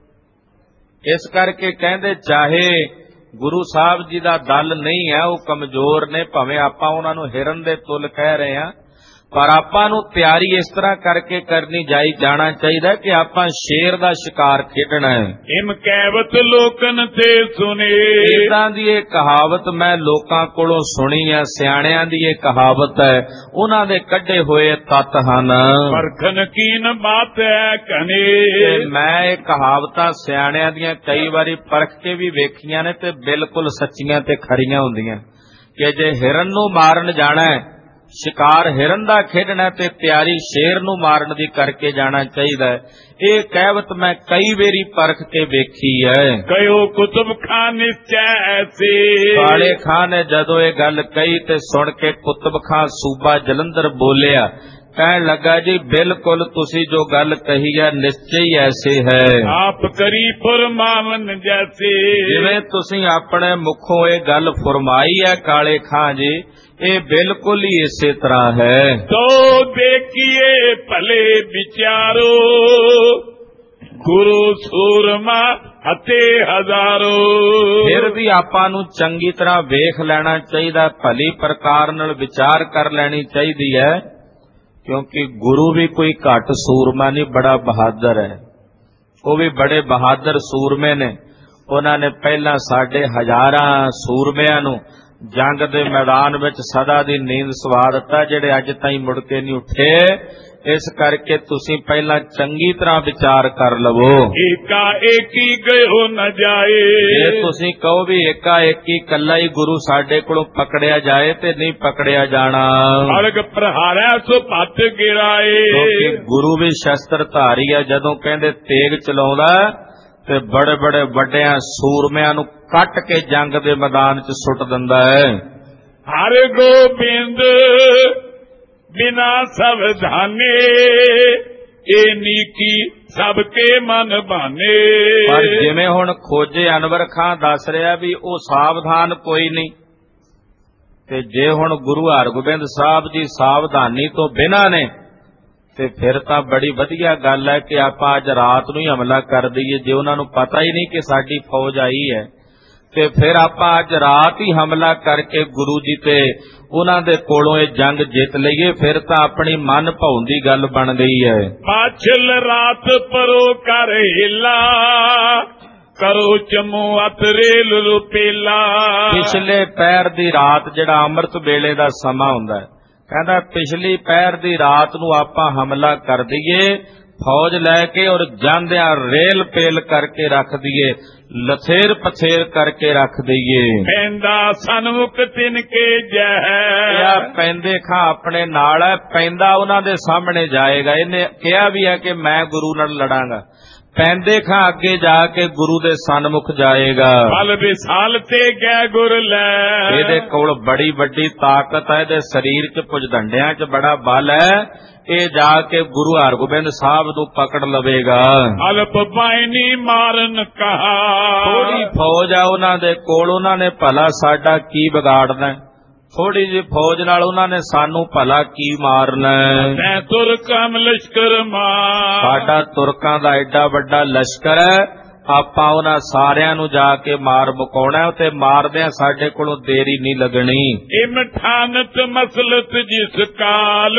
ਇਸ ਕਰਕੇ ਕਹਿੰਦੇ ਚਾਹੇ ਗੁਰੂ ਸਾਹਿਬ ਜੀ ਦਾ ਦਲ ਨਹੀਂ ਹੈ, ਉਹ ਕਮਜ਼ੋਰ ਨੇ, ਭਾਵੇਂ ਆਪਾਂ ਉਹਨਾਂ ਨੂੰ ਹਿਰਨ ਦੇ ਤੁੱਲ ਕਹਿ ਰਹੇ ਹਾਂ, ਪਰ ਆਪਾਂ ਨੂੰ ਤਿਆਰੀ ਇਸ ਤਰ੍ਹਾਂ ਕਰਕੇ ਕਰਨੀ ਜਾਣਾ ਚਾਹੀਦਾ ਕਿ ਆਪਾਂ ਸ਼ੇਰ ਦਾ ਸ਼ਿਕਾਰ ਖੇਡਣਾ ਹੈ। इम कहवत लोकन ते सुने, ਇਦਾਂ ਦੀ ਇਹ ਕਹਾਵਤ ਮੈਂ ਲੋਕਾਂ ਕੋਲੋਂ ਸੁਣੀ ਹੈ, ਸਿਆਣਿਆਂ ਦੀ ਇਹ ਕਹਾਵਤ ਹੈ, ਉਹਨਾਂ ਦੇ ਕੱਢੇ ਹੋਏ ਤੱਤ ਹਨ। परखन कीन बात है कने, ਤੇ ਮੈਂ ਇਹ ਕਹਾਵਤਾਂ ਸਿਆਣਿਆਂ ਦੀਆਂ ਕਈ ਵਾਰੀ ਪਰਖ ਕੇ ਵੀ ਵੇਖੀਆਂ ਨੇ ਤੇ ਬਿਲਕੁਲ ਸੱਚੀਆਂ ਤੇ ਖਰੀਆਂ ਹੁੰਦੀਆਂ ਕਿ ਜੇ ਹਿਰਨ ਨੂੰ ਮਾਰਨ ਜਾਣਾ ਹੈ, ਸ਼ਿਕਾਰ ਹਿਰਨ ਦਾ ਖੇਡਣਾ ਤੇ ਤਿਆਰੀ ਸ਼ੇਰ ਨੂੰ ਮਾਰਨ ਦੀ ਕਰਕੇ ਜਾਣਾ ਚਾਹੀਦਾ ਹੈ। ਇਹ ਕਹਿਵਤ ਮੈਂ ਕਈ ਵਾਰੀ ਪਰਖ ਕੇ ਵੇਖੀ ਹੈ। कहो कुतुब खान निश्चय ऐसे, ਕਾਲੇ ਖਾਂ ਨੇ ਜਦੋਂ ਇਹ ਗੱਲ ਕਹੀ ਤੇ ਸੁਣ ਕੇ ਕੁਤਬ ਖਾਂ ਸੂਬਾ ਜਲੰਧਰ ਬੋਲਿਆ, ਕਹਿਣ ਲੱਗਾ ਜੀ ਬਿਲਕੁਲ ਤੁਸੀਂ ਜੋ ਗੱਲ ਕਹੀ ਹੈ ਨਿਸ਼ਚੈ ਹੀ ਐਸੇ ਹੈ। आप करी फरमावन जैसे, ਜਿਵੇਂ ਤੁਸੀਂ ਆਪਣੇ ਮੁਖੋਂ ਇਹ ਗੱਲ ਫਰਮਾਈ ਹੈ ਕਾਲੇ ਖਾਂ ਜੀ, ਇਹ ਬਿਲਕੁਲ ਹੀ ਇਸੇ ਤਰ੍ਹਾਂ ਹੈ। तो देखिए भले विचारो, गुरु सूरमा हते हजारो। ਫਿਰ ਵੀ ਆਪਾਂ ਨੂੰ ਚੰਗੀ ਤਰ੍ਹਾਂ ਵੇਖ ਲੈਣਾ ਚਾਹੀਦਾ, ਭਲੀ ਪ੍ਰਕਾਰ ਨਾਲ ਵਿਚਾਰ ਕਰ ਲੈਣੀ ਚਾਹੀਦੀ ਹੈ, ਕਿਉਂਕਿ ਗੁਰੂ ਵੀ ਕੋਈ ਘੱਟ ਸੂਰਮਾ ਨਹੀਂ, ਬੜਾ ਬਹਾਦਰ ਹੈ। ਉਹ ਵੀ ਬੜੇ ਬਹਾਦਰ ਸੂਰਮੇ ਨੇ। ਉਹਨਾਂ ਨੇ ਪਹਿਲਾਂ ਸਾਡੇ ਹਜ਼ਾਰਾਂ ਸੂਰਮਿਆਂ ਨੂੰ ਜੰਗ ਦੇ ਮੈਦਾਨ ਵਿੱਚ ਸਦਾ ਦੀ ਨੀਂਦ ਸਵਾ ਦਿੱਤਾ, ਜਿਹੜੇ ਅੱਜ ਤਾਈਂ ਮੁੜ ਕੇ ਨਹੀਂ ਉੱਠੇ। ਇਸ ਕਰਕੇ ਤੁਸੀਂ ਪਹਿਲਾਂ ਚੰਗੀ ਤਰ੍ਹਾਂ ਵਿਚਾਰ ਕਰ ਲਵੋ। ਏਕਾ ਏਕੀ ਗਇਓ ਨ ਜਾਏ। ਜੇ ਤੁਸੀਂ ਕਹੋ ਵੀ ਏਕਾ ਏਕੀ ਕੱਲਾ ਹੀ ਗੁਰੂ ਸਾਡੇ ਕੋਲੋਂ ਪਕੜਿਆ ਜਾਏ ਤੇ ਨਹੀਂ ਪਕੜਿਆ ਜਾਣਾ। ਅਲਗ ਪ੍ਰਹਾਰੈ ਸੋ ਭੱਤ ਗਿਰਾਏ। ਕਿਉਂਕਿ ਗੁਰੂ ਵੀ ਸ਼ਸਤਰ ਧਾਰੀ ਆ। ਜਦੋਂ ਕਹਿੰਦੇ ਤੇਗ ਚਲਾਉਂਦਾ ਤੇ ਬੜੇ ਬੜੇ ਵੱਡਿਆਂ ਸੂਰਮਿਆਂ ਨੂੰ ਕੱਟ ਕੇ ਜੰਗ ਦੇ ਮੈਦਾਨ 'ਚ ਸੁੱਟ ਦਿੰਦਾ ਹੈ। ਹਰਿ ਗੋਬਿੰਦ ਬਿਨਾ ਸਾਵਧਾਨੇ, ਇਹ ਨੀਕੀ ਸਭ ਕੇ ਮਨ ਭਾਨੇ। ਪਰ ਜਿਵੇਂ ਹੁਣ ਖੋਜੇ ਅਨਵਰ ਖਾਂ ਦੱਸ ਰਿਹਾ ਵੀ ਉਹ ਸਾਵਧਾਨ ਕੋਈ ਨਹੀਂ, ਤੇ ਜੇ ਹੁਣ ਗੁਰੂ ਹਰਗੋਬਿੰਦ ਸਾਹਿਬ ਜੀ ਸਾਵਧਾਨੀ ਤੋਂ ਬਿਨਾਂ ਨੇ ਤੇ ਫਿਰ ਤਾਂ ਬੜੀ ਵਧੀਆ ਗੱਲ ਹੈ ਕਿ ਆਪਾਂ ਅੱਜ ਰਾਤ ਨੂੰ ਹੀ ਹਮਲਾ ਕਰ ਦਈਏ। ਜੇ ਉਹਨਾਂ ਨੂੰ ਪਤਾ ਹੀ ਨਹੀਂ ਕਿ ਸਾਡੀ ਫੌਜ ਆਈ ਹੈ ਤੇ ਫਿਰ ਆਪਾਂ ਅੱਜ ਰਾਤ ਹੀ ਹਮਲਾ ਕਰਕੇ ਗੁਰੂ ਜੀ ਤੇ ਉਹਨਾਂ ਦੇ ਕੋਲੋਂ ਇਹ ਜੰਗ ਜਿੱਤ ਲਈਏ। ਫਿਰ ਤਾਂ ਆਪਣੀ ਮਨ ਭਾਉਣ ਦੀ ਗੱਲ ਬਣ ਗਈ ਹੈ। ਪਾਛਲ ਰਾਤ ਪਰੋ ਕਰ ਹਿਲਾ, ਕਰੋ ਚਮੋ ਅਤਰੇਲ ਰੁਪੇਲਾ। ਪਿਛਲੇ ਪਹਿਰ ਦੀ ਰਾਤ, ਜਿਹੜਾ ਅੰਮ੍ਰਿਤ ਵੇਲੇ ਦਾ ਸਮਾਂ ਹੁੰਦਾ ਹੈ, ਕਹਿੰਦਾ ਪਿਛਲੀ ਪਹਿਰ ਦੀ ਰਾਤ ਨੂੰ ਆਪਾਂ ਹਮਲਾ ਕਰ ਦਈਏ ਫੌਜ ਲੈ ਕੇ, ਔਰ ਜਾਂਦਿਆਂ ਰੇਲ ਪੇਲ ਕਰਕੇ ਰੱਖ ਦਈਏ, ਲਥੇਰ ਪਥੇਰ ਕਰਕੇ ਰੱਖ ਦਈਏ। ਪੈਂਦਾ ਸਨਮੁਖ ਤਿਨ ਕੇ ਜਹ, ਪੈਂਦੇ ਖਾਂ ਆਪਣੇ ਨਾਲ ਹੈ, ਪੈਂਦਾ ਉਹਨਾਂ ਦੇ ਸਾਹਮਣੇ ਜਾਏਗਾ। ਇਹਨੇ ਕਿਹਾ ਵੀ ਹੈ ਕਿ ਮੈਂ ਗੁਰੂ ਨਾਲ ਲੜਾਂਗਾ। ਪੈਂਦੇ ਖਾਂ ਅੱਗੇ ਜਾ ਕੇ ਗੁਰੂ ਦੇ ਸਨਮੁਖ ਜਾਏਗਾ। ਬਲ ਵਿਸਾਲ ਤੇ ਗੈ ਗੁਰ ਲੈ, ਇਹਦੇ ਕੋਲ ਬੜੀ ਵੱਡੀ ਤਾਕਤ ਹੈ, ਇਹਦੇ ਸਰੀਰ 'ਚ ਭੁਜਦੰਡਿਆਂ 'ਚ ਬੜਾ ਬਲ ਹੈ। ਇਹ ਜਾ ਕੇ ਗੁਰੂ ਹਰਗੋਬਿੰਦ ਸਾਹਿਬ ਨੂੰ ਪਕੜ ਲਵੇਗਾ। ਅਲਪ ਬਾਇਨੀ ਮਾਰਨ ਕਹਾ, ਥੋੜੀ ਫੌਜ ਆ ਉਹਨਾਂ ਦੇ ਕੋਲ, ਉਹਨਾਂ ਨੇ ਭਲਾ ਸਾਡਾ ਕੀ ਵਿਗਾੜਨਾ? ਥੋੜੀ ਜਿਹੀ ਫੌਜ ਨਾਲ ਉਹਨਾਂ ਨੇ ਸਾਨੂੰ ਭਲਾ ਕੀ ਮਾਰਨਾ? ਤੈ ਤੁਰਕਮ ਲਸ਼ਕਰ ਮਾਰ, ਸਾਡਾ ਤੁਰਕਾਂ ਦਾ ਐਡਾ ਵੱਡਾ ਲਸ਼ਕਰ ਹੈ, ਆਪਾਂ ਉਹਨਾਂ ਸਾਰਿਆਂ ਨੂੰ ਜਾ ਕੇ ਮਾਰ ਮੁਕਾਉਣਾ, ਤੇ ਮਾਰਦਿਆਂ ਸਾਡੇ ਕੋਲੋਂ ਦੇਰੀ ਨਹੀਂ ਲੱਗਣੀ। ਇਮਠਾਨਤ ਮਸਲਤ ਜਿਸ ਕਾਲ,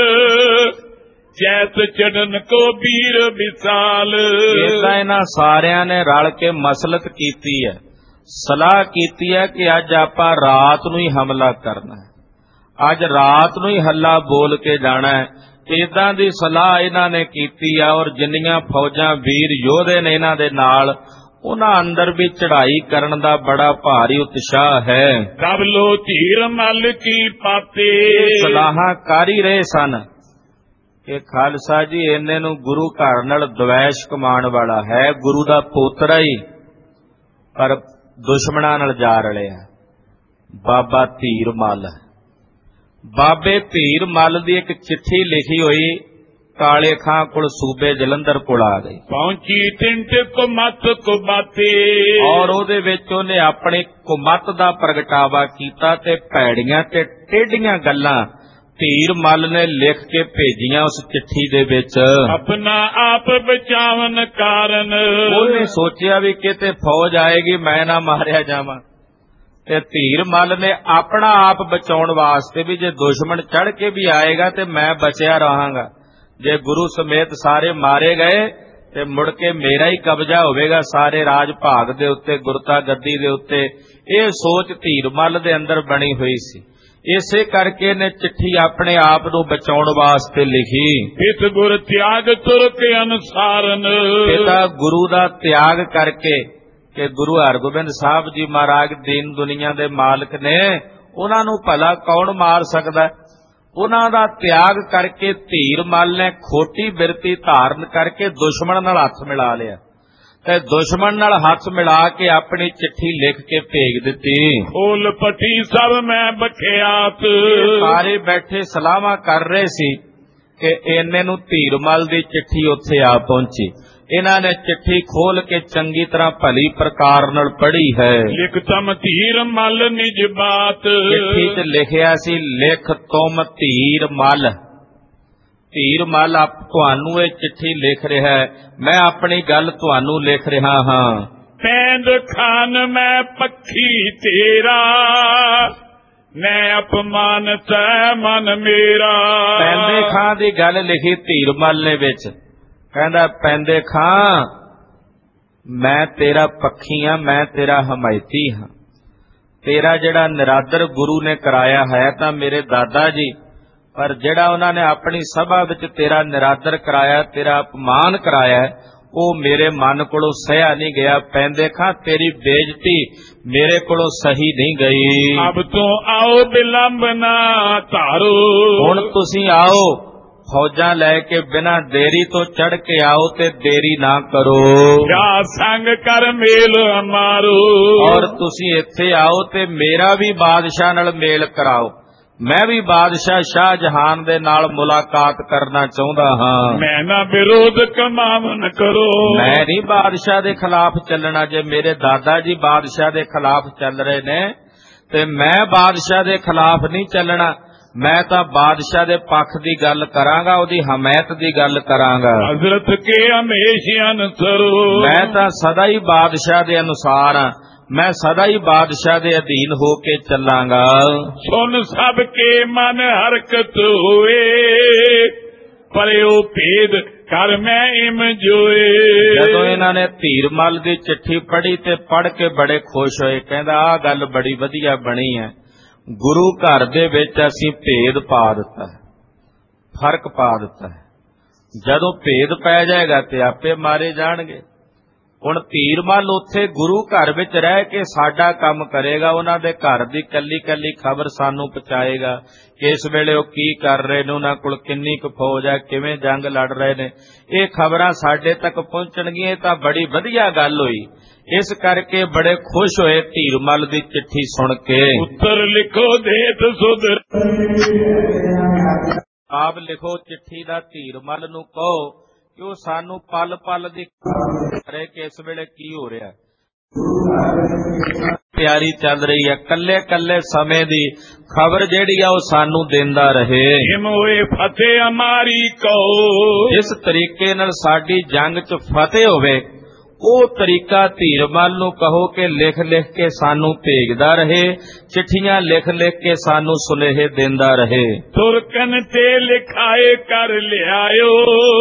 ਚੈਤ ਚੜਨ ਕੋ ਵੀਰ ਵਿਸਾਲ। ਇਦਾਂ ਇਹਨਾਂ ਸਾਰਿਆਂ ਨੇ ਰਲ ਕੇ ਮਸਲਤ ਕੀਤੀ ਹੈ, ਸਲਾਹ ਕੀਤੀ ਹੈ ਕਿ ਅੱਜ ਆਪਾਂ ਰਾਤ ਨੂੰ ਹੀ ਹਮਲਾ ਕਰਨਾ ਹੈ, ਅੱਜ ਰਾਤ ਨੂੰ ਹੀ ਹੱਲਾ ਬੋਲ ਕੇ ਜਾਣਾ ਹੈ। ਇਦਾਂ ਦੀ ਸਲਾਹ ਇਹਨਾਂ ਨੇ ਕੀਤੀ ਆ, ਔਰ ਜਿੰਨੀਆਂ ਫੌਜਾਂ ਵੀਰ ਯੋਧੇ ਨੇ ਇਹਨਾਂ ਦੇ ਨਾਲ, ਉਹਨਾਂ ਅੰਦਰ ਵੀ ਚੜ੍ਹਾਈ ਕਰਨ ਦਾ ਬੜਾ ਭਾਰੀ ਉਤਸ਼ਾਹ ਹੈ। ਸਭ ਲੋ ਧੀਰ ਮਲ ਕੀ ਪਾਤੇ, ਸਲਾਹਾਂ ਕਰ ਹੀ ਰਹੇ ਸਨ ਕਿ ਖਾਲਸਾ ਜੀ ਇਹਨੇ ਨੂੰ ਗੁਰੂ ਘਰ ਨਾਲ ਦਵੈਸ਼ ਕਮਾਉਣ ਵਾਲਾ ਹੈ, ਗੁਰੂ ਦਾ ਪੋਤਰਾ ਹੀ, ਪਰ ਦੁਸ਼ਮਣਾਂ ਨਾਲ ਜਾ ਰਲਿਆ। ਬਾਬਾ ਧੀਰ ਮੱਲ, ਬਾਬੇ ਧੀਰ ਮੱਲ ਦੀ ਇੱਕ ਚਿੱਠੀ ਲਿਖੀ ਹੋਈ ਕਾਲੇ ਖਾਂ ਕੋਲ ਸੂਬੇ ਜਲੰਧਰ ਕੋਲ ਆ ਗਈ। ਪਹੁੰਚੀ ਟਿੰਟ ਕੁਮਤ ਕੁਬਾਤੇ, ਔਰ ਉਹਦੇ ਵਿੱਚ ਉਹਨੇ ਆਪਣੀ ਕੁਮਤ ਦਾ ਪ੍ਰਗਟਾਵਾ ਕੀਤਾ ਤੇ ਭੈੜੀਆਂ ਤੇ ਟੇਢੀਆਂ ਗੱਲਾਂ ਧੀਰ ਮੱਲ ਨੇ ਲਿਖ ਕੇ ਭੇਜੀਆਂ ਉਸ ਚਿੱਠੀ ਦੇ ਵਿੱਚ। ਆਪਣਾ ਆਪ ਬਚਾਵਨ ਕਾਰਨ, ਉਹਨੇ ਸੋਚਿਆ ਵੀ ਕਿਤੇ ਫੌਜ ਆਏਗੀ ਮੈਂ ਨਾ ਮਾਰਿਆ ਜਾਵਾਂ, ਤੇ ਧੀਰ ਮੱਲ ਨੇ ਆਪਣਾ ਆਪ ਬਚਾਉਣ ਵਾਸਤੇ ਵੀ ਜੇ ਦੁਸ਼ਮਣ ਚੜ ਕੇ ਵੀ ਆਏਗਾ ਤੇ ਮੈਂ ਬਚਿਆ ਰਹਾਂਗਾ, ਜੇ ਗੁਰੂ ਸਮੇਤ ਸਾਰੇ ਮਾਰੇ ਗਏ ਤੇ ਮੁੜ ਕੇ ਮੇਰਾ ਹੀ ਕਬਜ਼ਾ ਹੋਵੇਗਾ ਸਾਰੇ ਰਾਜ ਭਾਗ ਦੇ ਉੱਤੇ, ਗੁਰਤਾ ਗੱਦੀ ਦੇ ਉੱਤੇ। ਇਹ ਸੋਚ ਧੀਰ ਮੱਲ ਦੇ ਅੰਦਰ ਬਣੀ ਹੋਈ ਸੀ। ਇਸੇ ਕਰਕੇ ਨੇ ਚਿੱਠੀ ਆਪਣੇ ਆਪ ਨੂੰ ਬਚਾਉਣ ਵਾਸਤੇ ਲਿਖੀ। ਪਿਤ ਗੁਰ ਤਿਆਗ ਤੁਰਕ ਅਨੁਸਾਰਨ, ਪਿਤਾ ਗੁਰੂ ਦਾ ਤਿਆਗ ਕਰਕੇ ਕਿ ਗੁਰੂ ਹਰਗੋਬਿੰਦ ਸਾਹਿਬ ਜੀ ਮਹਾਰਾਜ ਦੀਨ ਦੁਨੀਆ ਦੇ ਮਾਲਕ ਨੇ, ਉਹਨਾਂ ਨੂੰ ਭਲਾ ਕੌਣ ਮਾਰ ਸਕਦਾ? ਉਹਨਾਂ ਦਾ ਤਿਆਗ ਕਰਕੇ ਧੀਰ ਮੱਲ ਨੇ ਖੋਟੀ ਬਿਰਤੀ ਧਾਰਨ ਕਰਕੇ ਦੁਸ਼ਮਣ ਨਾਲ ਹੱਥ ਮਿਲਾ ਲਿਆ, ਤੇ ਦੁਸ਼ਮਣ ਨਾਲ ਹੱਥ ਮਿਲਾ ਕੇ ਆਪਣੀ ਚਿੱਠੀ ਲਿਖ ਕੇ ਭੇਜ ਦਿੱਤੀ। ਖੋਲ ਪੱਟੀ ਸਭ ਮੈਂ ਬਖਿਆਤ, ਸਾਰੇ ਬੈਠੇ ਸਲਾਹਾਂ ਕਰ ਰਹੇ ਸੀ ਕਿ ਇੰਨੇ ਨੂੰ ਧੀਰ ਮੱਲ ਦੀ ਚਿੱਠੀ ਉੱਥੇ ਆ ਪਹੁੰਚੀ। ਇਹਨਾਂ ਨੇ ਚਿੱਠੀ ਖੋਲ ਕੇ ਚੰਗੀ ਤਰ੍ਹਾਂ ਭਲੀ ਪ੍ਰਕਾਰ ਨਾਲ ਪੜ੍ਹੀ ਹੈ। ਲਿਖ ਤਮ ਧੀਰ ਮੱਲ ਨਿਜ ਬਾਤ, ਚਿੱਠੀ 'ਚ ਲਿਖਿਆ ਸੀ ਲਿਖ ਤੁਮ ਧੀਰ ਮੱਲ। ਧੀਰ ਮੱਲ ਤੁਹਾਨੂੰ ਇਹ ਚਿੱਠੀ ਲਿਖ ਰਿਹਾ ਹੈ, ਮੈਂ ਆਪਣੀ ਗੱਲ ਤੁਹਾਨੂੰ ਲਿਖ ਰਿਹਾ ਹਾਂ। ਪੈਂਦ ਖਾਨ ਮੈਂ ਪੱਖੀ ਤੇਰਾ, ਮੈਂ ਅਪਮਾਨ ਤੈ ਮਨ ਮੇਰਾ। ਪੈਂਦੇ ਖਾਂ ਦੀ ਗੱਲ ਲਿਖੀ ਧੀਰ ਮੱਲ ਨੇ ਵਿੱਚ, ਕਹਿੰਦਾ ਪੈਂਦੇ ਖਾਂ ਮੈਂ ਤੇਰਾ ਪੱਖੀ ਹਾਂ, ਮੈਂ ਤੇਰਾ ਹਮਾਇਤੀ ਹਾਂ, ਤੇਰਾ ਜਿਹੜਾ ਨਿਰਾਦਰ ਗੁਰੂ ਨੇ ਕਰਾਇਆ ਹੈ ਤਾਂ ਮੇਰੇ ਦਾਦਾ ਜੀ, ਪਰ ਜਿਹੜਾ ਉਹਨਾਂ ਨੇ ਆਪਣੀ ਸਭਾ ਵਿੱਚ ਤੇਰਾ ਨਿਰਾਦਰ ਕਰਾਇਆ, ਤੇਰਾ ਅਪਮਾਨ ਕਰਾਇਆ, ਉਹ ਮੇਰੇ ਮਨ ਕੋਲੋਂ ਸਹਿਆ ਨਹੀਂ ਗਿਆ। ਪੈਂਦੇ ਖਾਂ ਤੇਰੀ ਬੇਇੱਜ਼ਤੀ ਮੇਰੇ ਕੋਲੋਂ ਸਹੀ ਨਹੀਂ ਗਈ। ਅਬ ਤੋਂ ਆਓ ਬਿਲੰਬ ਨਾ ਧਾਰੋ, ਹੁਣ ਤੁਸੀਂ ਆਓ ਫੌਜਾਂ ਲੈ ਕੇ ਬਿਨਾਂ ਦੇਰੀ ਤੋਂ ਚੜ ਕੇ ਆਓ ਤੇ ਦੇਰੀ ਨਾ ਕਰੋ। ਕਿਆ ਸੰਗ ਕਰ ਮੇਲ ਮਾਰੋ, ਔਰ ਤੁਸੀਂ ਇੱਥੇ ਆਓ ਤੇ ਮੇਰਾ ਵੀ ਬਾਦਸ਼ਾਹ ਨਾਲ ਮੇਲ ਕਰਾਓ। ਮੈਂ ਵੀ ਬਾਦਸ਼ਾਹ ਸ਼ਾਹ ਜਹਾਨ ਦੇ ਨਾਲ ਮੁਲਾਕਾਤ ਕਰਨਾ ਚਾਹੁੰਦਾ ਹਾਂ। ਮੈਂ ਨਾ ਵਿਰੋਧ ਕਮਾਵਨ ਕਰੋ, ਮੈਂ ਨਹੀਂ ਬਾਦਸ਼ਾਹ ਦੇ ਖਿਲਾਫ ਚੱਲਣਾ। ਜੇ ਮੇਰੇ ਦਾਦਾ ਜੀ ਬਾਦਸ਼ਾਹ ਦੇ ਖਿਲਾਫ ਚੱਲ ਰਹੇ ਨੇ ਤੇ ਮੈਂ ਬਾਦਸ਼ਾਹ ਦੇ ਖਿਲਾਫ ਨਹੀਂ ਚੱਲਣਾ। ਮੈਂ ਤਾਂ ਬਾਦਸ਼ਾਹ ਦੇ ਪੱਖ ਦੀ ਗੱਲ ਕਰਾਂਗਾ, ਉਹਦੀ ਹਮਾਇਤ ਦੀ ਗੱਲ ਕਰਾਂਗਾ। ਹਜ਼ਰਤ ਕੇ ਹਮੇਸ਼ਾ ਅਨਸਰੋ, ਮੈਂ ਤਾਂ ਸਦਾ ਹੀ ਬਾਦਸ਼ਾਹ ਦੇ ਅਨੁਸਾਰ ਹਾਂ। ਮੈਂ ਸਦਾ ਹੀ ਬਾਦਸ਼ਾਹ ਦੇ ਅਧੀਨ ਹੋ ਕੇ ਚੱਲਾਂਗਾ। ਸੁਣ ਸਭ ਕੇ ਮਨ ਹਰਕਤ ਹੋਏ, ਪਰਿਓ ਭੇਦ ਕਰ ਮੈਂ ਇਮ ਜੋਏ। ਜਦੋਂ ਇਹਨਾਂ ਨੇ ਧੀਰਮਲ ਦੀ ਚਿੱਠੀ ਪੜ੍ਹੀ ਤੇ ਪੜ੍ਹ ਕੇ ਬੜੇ ਖੁਸ਼ ਹੋਏ। ਕਹਿੰਦਾ ਆਹ ਗੱਲ ਬੜੀ ਵਧੀਆ ਬਣੀ ਹੈ। ਗੁਰੂ ਘਰ ਦੇ ਵਿੱਚ ਅਸੀਂ ਭੇਦ ਪਾ ਦਿੱਤਾ, ਫਰਕ ਪਾ ਦਿੱਤਾ ਹੈ। ਜਦੋਂ ਭੇਦ ਪੈ ਜਾਏਗਾ ਤੇ ਆਪੇ ਮਾਰੇ ਜਾਣਗੇ। ਹੁਣ ਧੀਰਮਲ ਉੱਥੇ ਗੁਰੂ ਘਰ ਵਿੱਚ ਰਹਿ ਕੇ ਸਾਡਾ ਕੰਮ ਕਰੇਗਾ। ਉਹਨਾਂ ਦੇ ਘਰ ਦੀ ਕੱਲੀ ਕੱਲੀ ਖਬਰ ਸਾਨੂੰ ਪਹੁੰਚਾਏਗਾ। ਇਸ ਵੇਲੇ ਉਹ ਕੀ ਕਰ ਰਹੇ ਨੇ, ਉਹਨਾਂ ਕੋਲ ਕਿੰਨੀ ਕੁ ਫੌਜ ਹੈ, ਕਿਵੇਂ ਜੰਗ ਲੜ ਰਹੇ ਨੇ, ਇਹ ਖਬਰਾਂ ਸਾਡੇ ਤੱਕ ਪਹੁੰਚਣਗੀਆਂ। ਇਹ ਤਾਂ ਬੜੀ ਵਧੀਆ ਗੱਲ ਹੋਈ। ਇਸ ਕਰਕੇ ਬੜੇ ਖੁਸ਼ ਹੋਏ ਧੀਰਮਲ ਦੀ ਚਿੱਠੀ ਸੁਣ ਕੇ। ਉੱਤਰ ਲਿਖੋ ਦੇਤ ਸੁਧਰ, ਆਪ ਲਿਖੋ ਚਿੱਠੀ ਦਾ ਧੀਰਮਲ ਨੂੰ ਕਹੋ ਕਿ ਉਹ ਸਾਨੂੰ ਪਲ ਪਲ ਦੀ ਕਰੇ ਕਿ ਇਸ ਵੇਲੇ ਕੀ ਹੋ ਰਿਹਾ। ਤਿਆਰੀ ਚੱਲ ਰਹੀ ਹੈ, ਕੱਲੇ ਕੱਲੇ ਸਮੇਂ ਦੀ ਖਬਰ ਜਿਹੜੀ ਆ ਉਹ ਸਾਨੂੰ ਦਿੰਦਾ ਰਹੇ। ਹਿਮ ਹੋਏ ਫਤਿਹ ਹਮਾਰੀ ਕਹੋ, ਜਿਸ ਤਰੀਕੇ ਨਾਲ ਸਾਡੀ ਜੰਗ 'ਚ ਫਤਿਹ ਹੋਵੇ ਉਹ ਤਰੀਕਾ ਧੀਰਮਲ ਨੂੰ ਕਹੋ ਕਿ ਲਿਖ ਲਿਖ ਕੇ ਸਾਨੂੰ ਭੇਜਦਾ ਰਹੇ, ਚਿੱਠੀਆਂ ਲਿਖ ਲਿਖ ਕੇ ਸਾਨੂੰ ਸੁਨੇਹੇ ਦਿੰਦਾ ਰਹੇ। ਤੁਰਕਨ ਤੇ ਲਿਖਾਏ ਕਰ ਲਿਆਇਓ,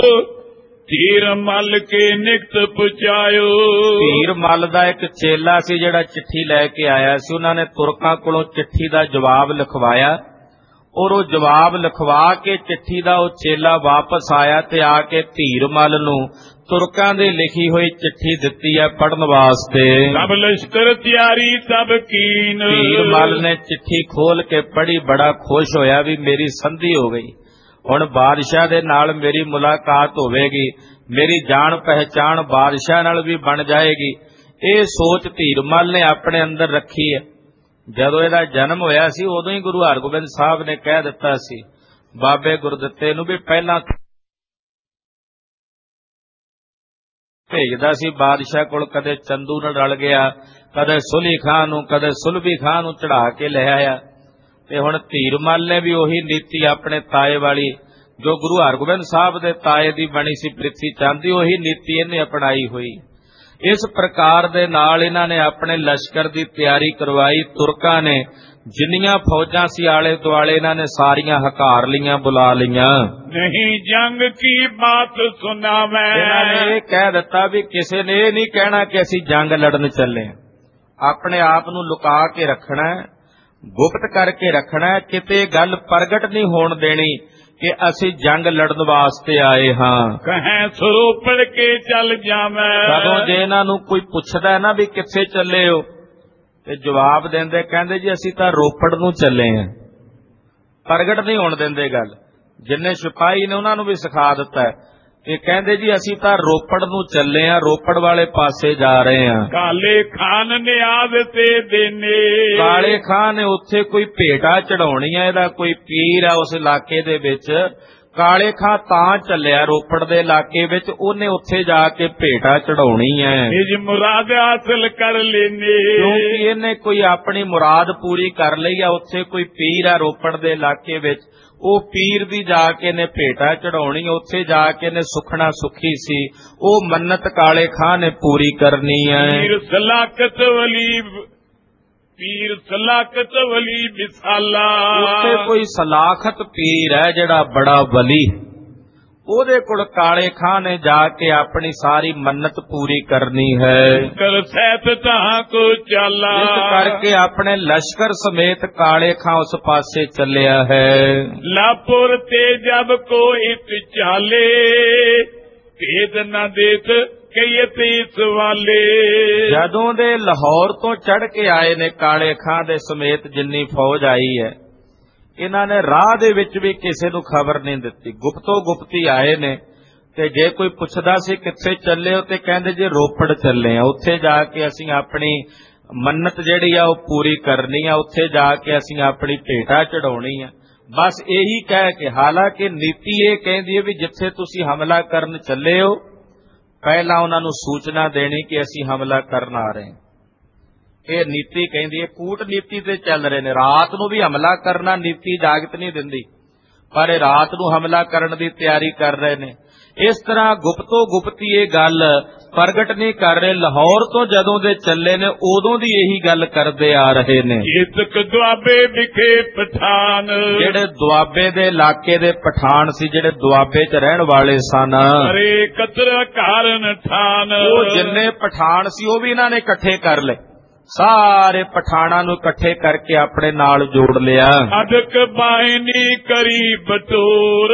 ਧੀਰਮਲ ਕੇ ਨਿਕਟ ਪਹੁੰਚਾਇਓ। ਧੀਰਮਲ ਦਾ ਇੱਕ ਚੇਲਾ ਸੀ ਜਿਹੜਾ ਚਿੱਠੀ ਲੈ ਕੇ ਆਇਆ ਸੀ। ਉਹਨਾਂ ਨੇ ਤੁਰਕਾਂ ਕੋਲੋਂ ਚਿੱਠੀ ਦਾ ਜਵਾਬ ਲਿਖਵਾਇਆ ਔਰ ਉਹ ਜਵਾਬ ਲਿਖਵਾ ਕੇ ਚਿੱਠੀ ਦਾ ਉਹ ਚੇਲਾ ਵਾਪਸ ਆਇਆ ਤੇ ਆ ਕੇ ਧੀਰਮਲ ਨੂੰ ਤੁਰਕਾਂ ਦੇ ਲਿਖੀ ਹੋਈ ਚਿੱਠੀ ਦਿੱਤੀ ਹੈ ਪੜ੍ਹਨ ਵਾਸਤੇ। ਸਭ ਲਸ਼ਕਰ ਤਿਆਰੀ ਸਭ ਕੀਨ, ਧੀਰਮਲ ਨੇ ਚਿੱਠੀ ਖੋਲ ਕੇ ਪੜ੍ਹੀ, ਬੜਾ ਖੁਸ਼ ਹੋਇਆ ਵੀ ਮੇਰੀ ਸੰਧੀ ਹੋ ਗਈ। ਹੁਣ ਬਾਦਸ਼ਾਹ ਦੇ ਨਾਲ ਮੇਰੀ ਮੁਲਾਕਾਤ ਹੋਵੇਗੀ, ਮੇਰੀ ਜਾਣ ਪਹਿਚਾਣ ਬਾਦਸ਼ਾਹ ਨਾਲ ਵੀ ਬਣ ਜਾਏਗੀ। ਇਹ ਸੋਚ ਧੀਰਮਲ ਨੇ ਆਪਣੇ ਅੰਦਰ ਰੱਖੀ ਹੈ। ਜਦੋਂ ਇਹਦਾ ਜਨਮ ਹੋਇਆ ਸੀ ਉਦੋਂ ਹੀ ਗੁਰੂ ਹਰਗੋਬਿੰਦ ਸਾਹਿਬ ਨੇ ਕਹਿ ਦਿੱਤਾ ਸੀ ਬਾਬੇ ਗੁਰਦਿੱਤੇ ਨੂੰ ਵੀ ਪਹਿਲਾਂ ਭੇਜਦਾ ਸੀ ਬਾਦਸ਼ਾਹ ਕੋਲ, ਕਦੇ ਚੰਦੂ ਨਾਲ ਰਲ ਗਿਆ, ਕਦੇ ਸੁਲੀ ਖਾਂ ਨੂੰ, ਕਦੇ ਸੁਲਭੀ ਖਾਂ ਨੂੰ ਚੜਾ ਕੇ ਲੈ ਆਇਆ। ਤੇ ਹੁਣ ਧੀਰਮਲ ਨੇ ਵੀ ਉਹੀ ਨੀਤੀ ਆਪਣੇ ਤਾਏ ਵਾਲੀ ਜੋ ਗੁਰੂ ਹਰਗੋਬਿੰਦ ਸਾਹਿਬ ਦੇ ਤਾਏ ਦੀ ਬਣੀ ਸੀ ਪ੍ਰਿਥੀ ਚੰਦ ਦੀ, ਉਹੀ ਨੀਤੀ ਇਹਨੇ ਅਪਣਾਈ ਹੋਈ। ਇਸ ਪ੍ਰਕਾਰ ਦੇ ਨਾਲ ਇਹਨਾਂ ਨੇ ਆਪਣੇ ਲਸ਼ਕਰ ਦੀ ਤਿਆਰੀ ਕਰਵਾਈ। ਤੁਰਕਾਂ ਨੇ ਜਿੰਨੀਆਂ ਫੌਜਾਂ ਸੀ ਆਲੇ ਦੁਆਲੇ ਇਹਨਾਂ ਨੇ ਸਾਰੀਆਂ ਹਕਾਰ ਲੀਆਂ, ਬੁਲਾ ਲੀਆਂ। ਨਹੀਂ ਜੰਗ ਕੀ ਬਾਤ ਸੁਣਾਵੇਂ, ਇਹਨਾਂ ਨੇ ਇਹ ਕਹਿ ਦਿੱਤਾ ਵੀ ਕਿਸੇ ਨੇ ਇਹ ਨਹੀਂ ਕਹਿਣਾ ਕਿ ਅਸੀਂ ਜੰਗ ਲੜਨ ਚੱਲੇ ਹਾਂ। ਆਪਣੇ ਆਪ ਨੂੰ ਲੁਕਾ ਕੇ ਰੱਖਣਾ, ਗੁਪਤ ਕਰਕੇ ਰੱਖਣਾ, ਕਿਤੇ ਗੱਲ ਪ੍ਰਗਟ ਨਹੀਂ ਹੋਣ ਦੇਣੀ ਕਿ ਅਸੀਂ ਜੰਗ ਲੜਨ ਵਾਸਤੇ ਆਏ ਹਾਂ। ਕਹੇ ਸਰੋਪੜ ਕੇ ਚੱਲ ਜਾਵੇਂ, ਕਦੋਂ ਜੇ ਇਹਨਾਂ ਨੂੰ ਕੋਈ ਪੁੱਛਦਾ ਨਾ ਵੀ ਕਿੱਥੇ ਚੱਲੇ ਹੋ ਤੇ ਜਵਾਬ ਦਿੰਦੇ ਕਹਿੰਦੇ ਜੀ ਅਸੀਂ ਤਾਂ ਰੋਪੜ ਨੂੰ ਚੱਲੇ ਹਾਂ। ਪ੍ਰਗਟ ਨਹੀਂ ਹੋਣ ਦਿੰਦੇ ਗੱਲ। ਜਿੰਨੇ ਸਿਪਾਹੀ ਨੇ ਉਹਨਾਂ ਨੂੰ ਵੀ ਸਿਖਾ ਦਿੱਤਾ ਹੈ ਇਹ ਕਹਿੰਦੇ ਜੀ ਅਸੀਂ ਤਾਂ ਰੋਪੜ ਨੂੰ ਚੱਲੇ ਹਾਂ, ਰੋਪੜ ਵਾਲੇ ਪਾਸੇ ਜਾ ਰਹੇ ਹਾਂ। ਕਾਲੇ ਖਾਨ ਨੇ ਆਦ ਤੇ ਦੇਨੇ, ਕਾਲੇ ਖਾਨ ਨੇ ਉੱਥੇ ਕੋਈ ਭੇਟਾ ਚੜਾਉਣੀ ਹੈ, ਇਹਦਾ ਕੋਈ ਪੀਰ ਹੈ ਉਸ ਇਲਾਕੇ ਦੇ ਵਿੱਚ। ਕਾਲੇ ਖਾਂ ਤਾਂ ਚੱਲਿਆ ਰੋਪੜ ਦੇ ਇਲਾਕੇ ਵਿੱਚ, ਉਹਨੇ ਉੱਥੇ ਜਾ ਕੇ ਭੇਟਾ ਚੜਾਉਣੀ ਹੈ। ਇਹ ਮੁਰਾਦ ਹਾਸਲ ਕਰ ਲੈਨੇ, ਕਿਉਂਕਿ ਇਹਨੇ ਕੋਈ ਆਪਣੀ ਮੁਰਾਦ ਪੂਰੀ ਕਰ ਲਈ ਆ। ਉੱਥੇ ਕੋਈ ਪੀਰ ਹੈ ਰੋਪੜ ਦੇ ਇਲਾਕੇ ਵਿੱਚ, ਉਹ ਪੀਰ ਦੀ ਜਾ ਕੇ ਨੇ ਭੇਟਾ ਚੜਾਉਣੀ, ਉੱਥੇ ਜਾ ਕੇ ਨੇ ਸੁਖਣਾ ਸੁਖੀ ਸੀ, ਉਹ ਮੰਨਤ ਕਾਲੇ ਖਾਂ ਨੇ ਪੂਰੀ ਕਰਨੀ ਹੈ। ਪੀਰ ਸਲਾਕਤ ਵਲੀ ਵਿਸਾਲਾ, ਉੱਥੇ ਕੋਈ ਸਲਾਖਤ ਪੀਰ ਹੈ ਜਿਹੜਾ ਬੜਾ ਵਲੀ, ਉਹਦੇ ਕੋਲ ਕਾਲੇ ਖਾਂ ਨੇ ਜਾ ਕੇ ਆਪਣੀ ਸਾਰੀ ਮੰਨਤ ਪੂਰੀ ਕਰਨੀ ਹੈ। ਕਰ ਸਹਿਤ ਤਾਂ ਕੋ ਚਾਲਾ, ਇਸ ਕਰਕੇ ਆਪਣੇ ਲਸ਼ਕਰ ਸਮੇਤ ਕਾਲੇ ਖਾਂ ਉਸ ਪਾਸੇ ਚੱਲਿਆ ਹੈ। ਲਾਪੁਰ ਤੇ ਜਬ ਕੋ ਇਤ ਚਾਲੇ, ਭੇਦ ਨਾ ਦੇਤ ਕਈ ਤੇ ਸਵਾਲੇ। ਜਦੋਂ ਦੇ ਲਾਹੌਰ ਤੋਂ ਚੜ ਕੇ ਆਏ ਨੇ ਕਾਲੇ ਖਾਂ ਦੇ ਸਮੇਤ ਜਿੰਨੀ ਫੌਜ ਆਈ ਹੈ, ਇਹਨਾਂ ਨੇ ਰਾਹ ਦੇ ਵਿੱਚ ਵੀ ਕਿਸੇ ਨੂੰ ਖਬਰ ਨਹੀਂ ਦਿੱਤੀ, ਗੁਪਤੋ ਗੁਪਤੀ ਆਏ ਨੇ। ਤੇ ਜੇ ਕੋਈ ਪੁੱਛਦਾ ਸੀ ਕਿੱਥੇ ਚੱਲੇ ਹੋ, ਤੇ ਕਹਿੰਦੇ ਜੇ ਰੋਪੜ ਚੱਲੇ ਆ, ਉੱਥੇ ਜਾ ਕੇ ਅਸੀਂ ਆਪਣੀ ਮੰਨਤ ਜਿਹੜੀ ਆ ਉਹ ਪੂਰੀ ਕਰਨੀ ਆ, ਉੱਥੇ ਜਾ ਕੇ ਅਸੀਂ ਆਪਣੀ ਭੇਟਾ ਚੜਾਉਣੀ ਆ। ਬਸ ਇਹੀ ਕਹਿ ਕੇ, ਹਾਲਾਂਕਿ ਨੀਤੀ ਇਹ ਕਹਿੰਦੀ ਹੈ ਵੀ ਜਿੱਥੇ ਤੁਸੀਂ ਹਮਲਾ ਕਰਨ ਚੱਲੇ ਹੋ, ਪਹਿਲਾਂ ਉਹਨਾਂ ਨੂੰ ਸੂਚਨਾ ਦੇਣੀ ਕਿ ਅਸੀਂ ਹਮਲਾ ਕਰਨ ਆ ਰਹੇ ਹਾਂ। ਇਹ ਨੀਤੀ ਕਹਿੰਦੀ ਹੈ, ਕੂਟਨੀਤੀ ਤੇ ਚੱਲ ਰਹੇ ਨੇ। ਰਾਤ ਨੂੰ ਵੀ ਹਮਲਾ ਕਰਨਾ ਨੀਤੀ ਇਜਾਜ਼ਤ ਨਹੀਂ ਦਿੰਦੀ, ਪਰ ਇਹ ਰਾਤ ਨੂੰ ਹਮਲਾ ਕਰਨ ਦੀ ਤਿਆਰੀ ਕਰ ਰਹੇ ਨੇ। ਇਸ ਤਰ੍ਹਾਂ ਗੁਪਤੋ ਗੁਪਤੀ ਇਹ ਗੱਲ ਪ੍ਰਗਟ ਨਹੀਂ ਕਰ ਰਹੇ। ਲਾਹੌਰ ਤੋਂ ਜਦੋਂ ਦੇ ਚੱਲੇ ਨੇ ਉਦੋਂ ਦੀ ਇਹੀ ਗੱਲ ਕਰਦੇ ਆ ਰਹੇ ਨੇ। ਇਤਕ ਦੁਆਬੇ ਵਿਖੇ ਪਠਾਨ, ਜਿਹੜੇ ਦੁਆਬੇ ਦੇ ਇਲਾਕੇ ਦੇ ਪਠਾਨ ਸੀ, ਜਿਹੜੇ ਦੁਆਬੇ 'ਚ ਰਹਿਣ ਵਾਲੇ ਸਨ, ਹਰੇ ਕਤਰ ਕਾਰਨ ਠਾਨ, ਉਹ ਜਿੰਨੇ ਪਠਾਨ ਸੀ ਉਹ ਵੀ ਇਹਨਾਂ ਨੇ ਇਕੱਠੇ ਕਰ ਲਏ। ਸਾਰੇ ਪਠਾਨਾਂ ਨੂੰ ਇਕੱਠੇ ਕਰਕੇ ਆਪਣੇ ਨਾਲ ਜੋੜ ਲਿਆ। ਅਦਕ ਬਾਇਨੀ ਕਰੀ ਬਟੋਰ,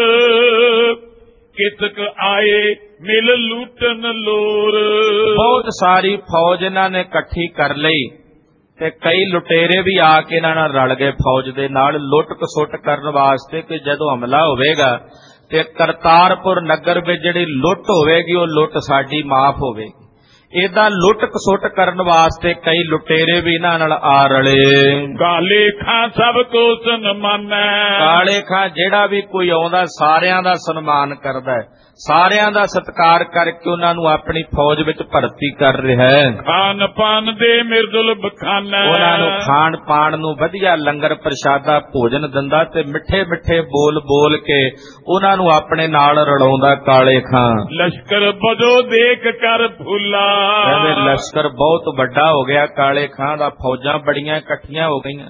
ਕਿਤਕ ਆਏ ਮਿਲ ਲੂਟਨ ਲੋਰ। ਬਹੁਤ ਸਾਰੀ ਫੌਜ ਇਹਨਾਂ ਨੇ ਇਕੱਠੀ ਕਰ ਲਈ ਤੇ ਕਈ ਲੁਟੇਰੇ ਵੀ ਆ ਕੇ ਇਹਨਾਂ ਨਾਲ ਰਲ ਗਏ ਫੌਜ ਦੇ ਨਾਲ, ਲੁੱਟ ਖਸੁੱਟ ਕਰਨ ਵਾਸਤੇ ਕਿ ਜਦੋਂ ਹਮਲਾ ਹੋਵੇਗਾ ਤੇ ਕਰਤਾਰਪੁਰ ਨਗਰ ਵਿੱਚ ਜਿਹੜੀ ਲੁੱਟ ਹੋਵੇਗੀ ਉਹ ਲੁੱਟ ਸਾਡੀ ਮਾਫ ਹੋਵੇਗੀ। ਏਦਾਂ ਲੁੱਟ ਖਸੁੱਟ ਕਰਨ ਵਾਸਤੇ ਕਈ ਲੁਟੇਰੇ ਵੀ ਇਹਨਾਂ ਨਾਲ ਆ ਰਲੇ। ਕਾਲੇ ਖਾਂ ਸਭ ਕੋ ਸਨਮਾਨੈ, ਕਾਲੇ ਖਾਂ ਜਿਹੜਾ ਵੀ ਕੋਈ ਆਉਂਦਾ ਸਾਰਿਆਂ ਦਾ ਸਨਮਾਨ ਕਰਦਾ, ਸਾਰਿਆਂ ਦਾ ਸਤਿਕਾਰ ਕਰਕੇ ਉਹਨਾਂ ਨੂੰ ਆਪਣੀ ਫੌਜ ਵਿੱਚ ਭਰਤੀ ਕਰ ਰਿਹਾ ਹੈ। ਖਾਨ ਪਾਨ ਦੇ ਮਿਰਦੁਲ ਬਖਾਨਾ, ਉਹਨਾਂ ਨੂੰ ਖਾਣ ਪਾਣ ਨੂੰ ਵਧੀਆ ਲੰਗਰ ਪ੍ਰਸ਼ਾਦਾ ਭੋਜਨ ਦਿੰਦਾ ਤੇ ਮਿੱਠੇ ਮਿੱਠੇ ਬੋਲ ਬੋਲ ਕੇ ਉਹਨਾਂ ਨੂੰ ਆਪਣੇ ਨਾਲ ਰਲਾਉਂਦਾ ਕਾਲੇ ਖਾਂ। ਲਸ਼ਕਰ ਬਦੋ ਦੇਖ ਕਰ ਫੁੱਲਾ, ਕਹਿੰਦੇ ਲਸ਼ਕਰ ਬਹੁਤ ਵੱਡਾ ਹੋ ਗਿਆ ਕਾਲੇ ਖਾਂ ਦਾ, ਫੌਜਾਂ ਬੜੀਆਂ ਇਕੱਠੀਆਂ ਹੋ ਗਈਆਂ।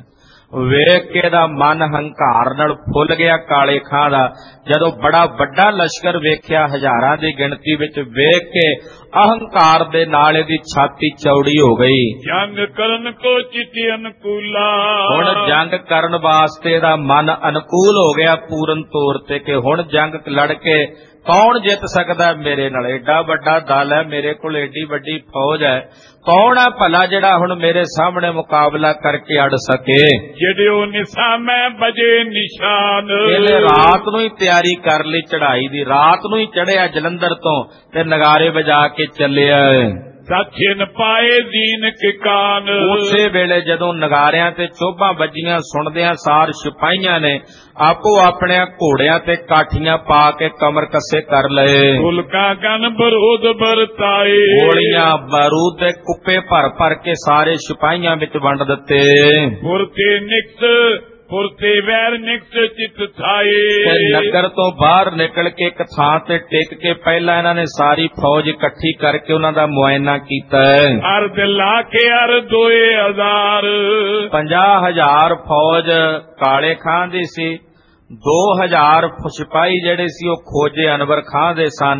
ਵੇਖ ਕੇ ਦਾ ਮਨ ਹੰਕਾਰ ਨਾਲ ਫੁੱਲ ਗਿਆ ਕਾਲੇ ਖਾਂ ਦਾ। ਜਦੋਂ ਬੜਾ ਵੱਡਾ ਲਸ਼ਕਰ ਵੇਖਿਆ, ਹਜ਼ਾਰਾਂ ਦੀ ਗਿਣਤੀ ਵਿੱਚ ਵੇਖ ਕੇ ਅਹੰਕਾਰ ਦੇ ਨਾਲ ਇਹਦੀ ਛਾਤੀ ਚੌੜੀ ਹੋ ਗਈ। ਜੰਗ ਕਰਨ ਕੋ ਚਿੱਤੀ ਅਨਕੂਲਾ, ਹੁਣ ਜੰਗ ਕਰਨ ਵਾਸਤੇ ਦਾ ਮਨ ਅਨੁਕੂਲ ਹੋ ਗਿਆ ਪੂਰਨ ਤੌਰ ਤੇ ਕਿ ਹੁਣ ਜੰਗ ਲੜ ਕੇ ਕੌਣ ਜਿੱਤ ਸਕਦਾ ਮੇਰੇ ਨਾਲ। ਏਡਾ ਵੱਡਾ ਦਲ ਹੈ ਮੇਰੇ ਕੋਲ, ਏਡੀ ਵੱਡੀ ਫੌਜ ਹੈ, ਕੌਣ ਹੈ ਭਲਾ ਜਿਹੜਾ ਹੁਣ ਮੇਰੇ ਸਾਹਮਣੇ ਮੁਕਾਬਲਾ ਕਰਕੇ ਅੜ ਸਕੇ। ਜਿਹੜਿਓ ਨਿਸ਼ਾਨੇ ਬਜੇ ਨਿਸ਼ਾਨ, ਇਹਨੇ ਰਾਤ ਨੂੰ ਹੀ ਤਿਆਰੀ ਕਰ ਲਈ ਚੜਾਈ ਦੀ, ਰਾਤ ਨੂੰ ਹੀ ਚੜਿਆ ਜਲੰਧਰ ਤੋਂ ਤੇ ਨਗਾਰੇ ਵਜਾ ਕੇ ਚੱਲਿਆ। ਸਾਚਿਨ ਪਾਏ ਦੀਨ ਕਿਕਾਨ, ਉਸੇ ਵੇਲੇ ਜਦੋਂ ਨਗਾਰਿਆਂ ਤੇ ਚੋਭਾਂ ਵੱਜੀਆਂ ਸੁਣਦਿਆਂ ਸਾਰ ਸਿਪਾਹੀਆਂ ਨੇ ਆਪੋ ਆਪਣੇ ਘੋੜਿਆਂ ਤੇ ਕਾਠੀਆਂ ਪਾ ਕੇ ਕਮਰ ਕੱਸੇ ਕਰ ਲਏ। ਫੁਲਕਾ ਗਨ ਬਰੂਦ ਬਰਤਾਏ, ਗੋਲੀਆਂ ਬਾਰੂਦ ਦੇ ਕੁੱਪੇ ਭਰ ਭਰ ਕੇ ਸਾਰੇ ਸਿਪਾਹੀਆਂ ਵਿੱਚ ਵੰਡ ਦਿੱਤੇ। ਫੁਰਤੇ ਨਿਕਟ ਫੁਰਤੇ ਵੈਰ ਨਿਕਟ ਚਿਤ ਥਾਏ, ਨਗਰ ਤੋਂ ਬਾਹਰ ਨਿਕਲ ਕੇ ਇੱਕ ਥਾਂ ਤੇ ਟਿਕ ਕੇ ਪਹਿਲਾਂ ਇਹਨਾਂ ਨੇ ਸਾਰੀ ਫੌਜ ਇਕੱਠੀ ਕਰਕੇ ਉਹਨਾਂ ਦਾ ਮੁਆਇਨਾ ਕੀਤਾ। ਅਰਦ ਲਾ ਕੇ ਅਰ 2000, 50,000 ਫੌਜ ਕਾਲੇ ਖਾਂ ਦੀ ਸੀ, 2000 ਸਿਪਾਹੀ ਜਿਹੜੇ ਸੀ ਉਹ ਖੋਜੇ ਅਨਵਰ ਖਾਂ ਦੇ ਸਨ,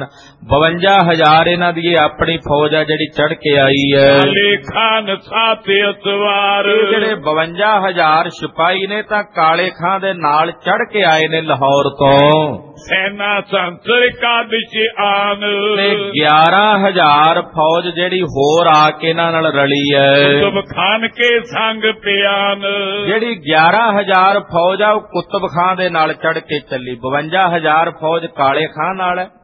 52,000 ਇਹਨਾਂ ਦੀ ਆਪਣੀ ਫੌਜ ਹੈ ਜਿਹੜੀ ਚੜ ਕੇ ਆਈ ਹੈ। ਕਾਲੇ ਖਾਨ ਸਾਥੇ ਅਸਵਾਰ, ਜਿਹੜੇ 52,000 ਸਿਪਾਹੀ ਨੇ ਤਾਂ ਕਾਲੇ ਖਾਂ ਦੇ ਨਾਲ ਚੜ ਕੇ ਆਏ ਨੇ ਲਾਹੌਰ ਤੋਂ। ਸੈਨਾ ਸੰਸਰ ਕਾਦਿਸ਼ ਆਨ, ਤੇ 11,000 ਫੌਜ ਜਿਹੜੀ ਹੋਰ ਆ ਕੇ ਇਹਨਾਂ ਨਾਲ ਰਲੀ ਹੈ। ਕੁਤਬ ਖਾਨ ਕੇ ਸੰਗ ਪਿਆਨ, ਜਿਹੜੀ 11,000 ਫੌਜ ਆ ਉਹ ਕੁਤਬ ਖਾਂ ਦੇ ਨਾਲ ਚੜ ਕੇ ਚੱਲੀ। 52,000 ਫੌਜ ਕਾਲੇ ਖਾਂ ਨਾਲ ਹੈ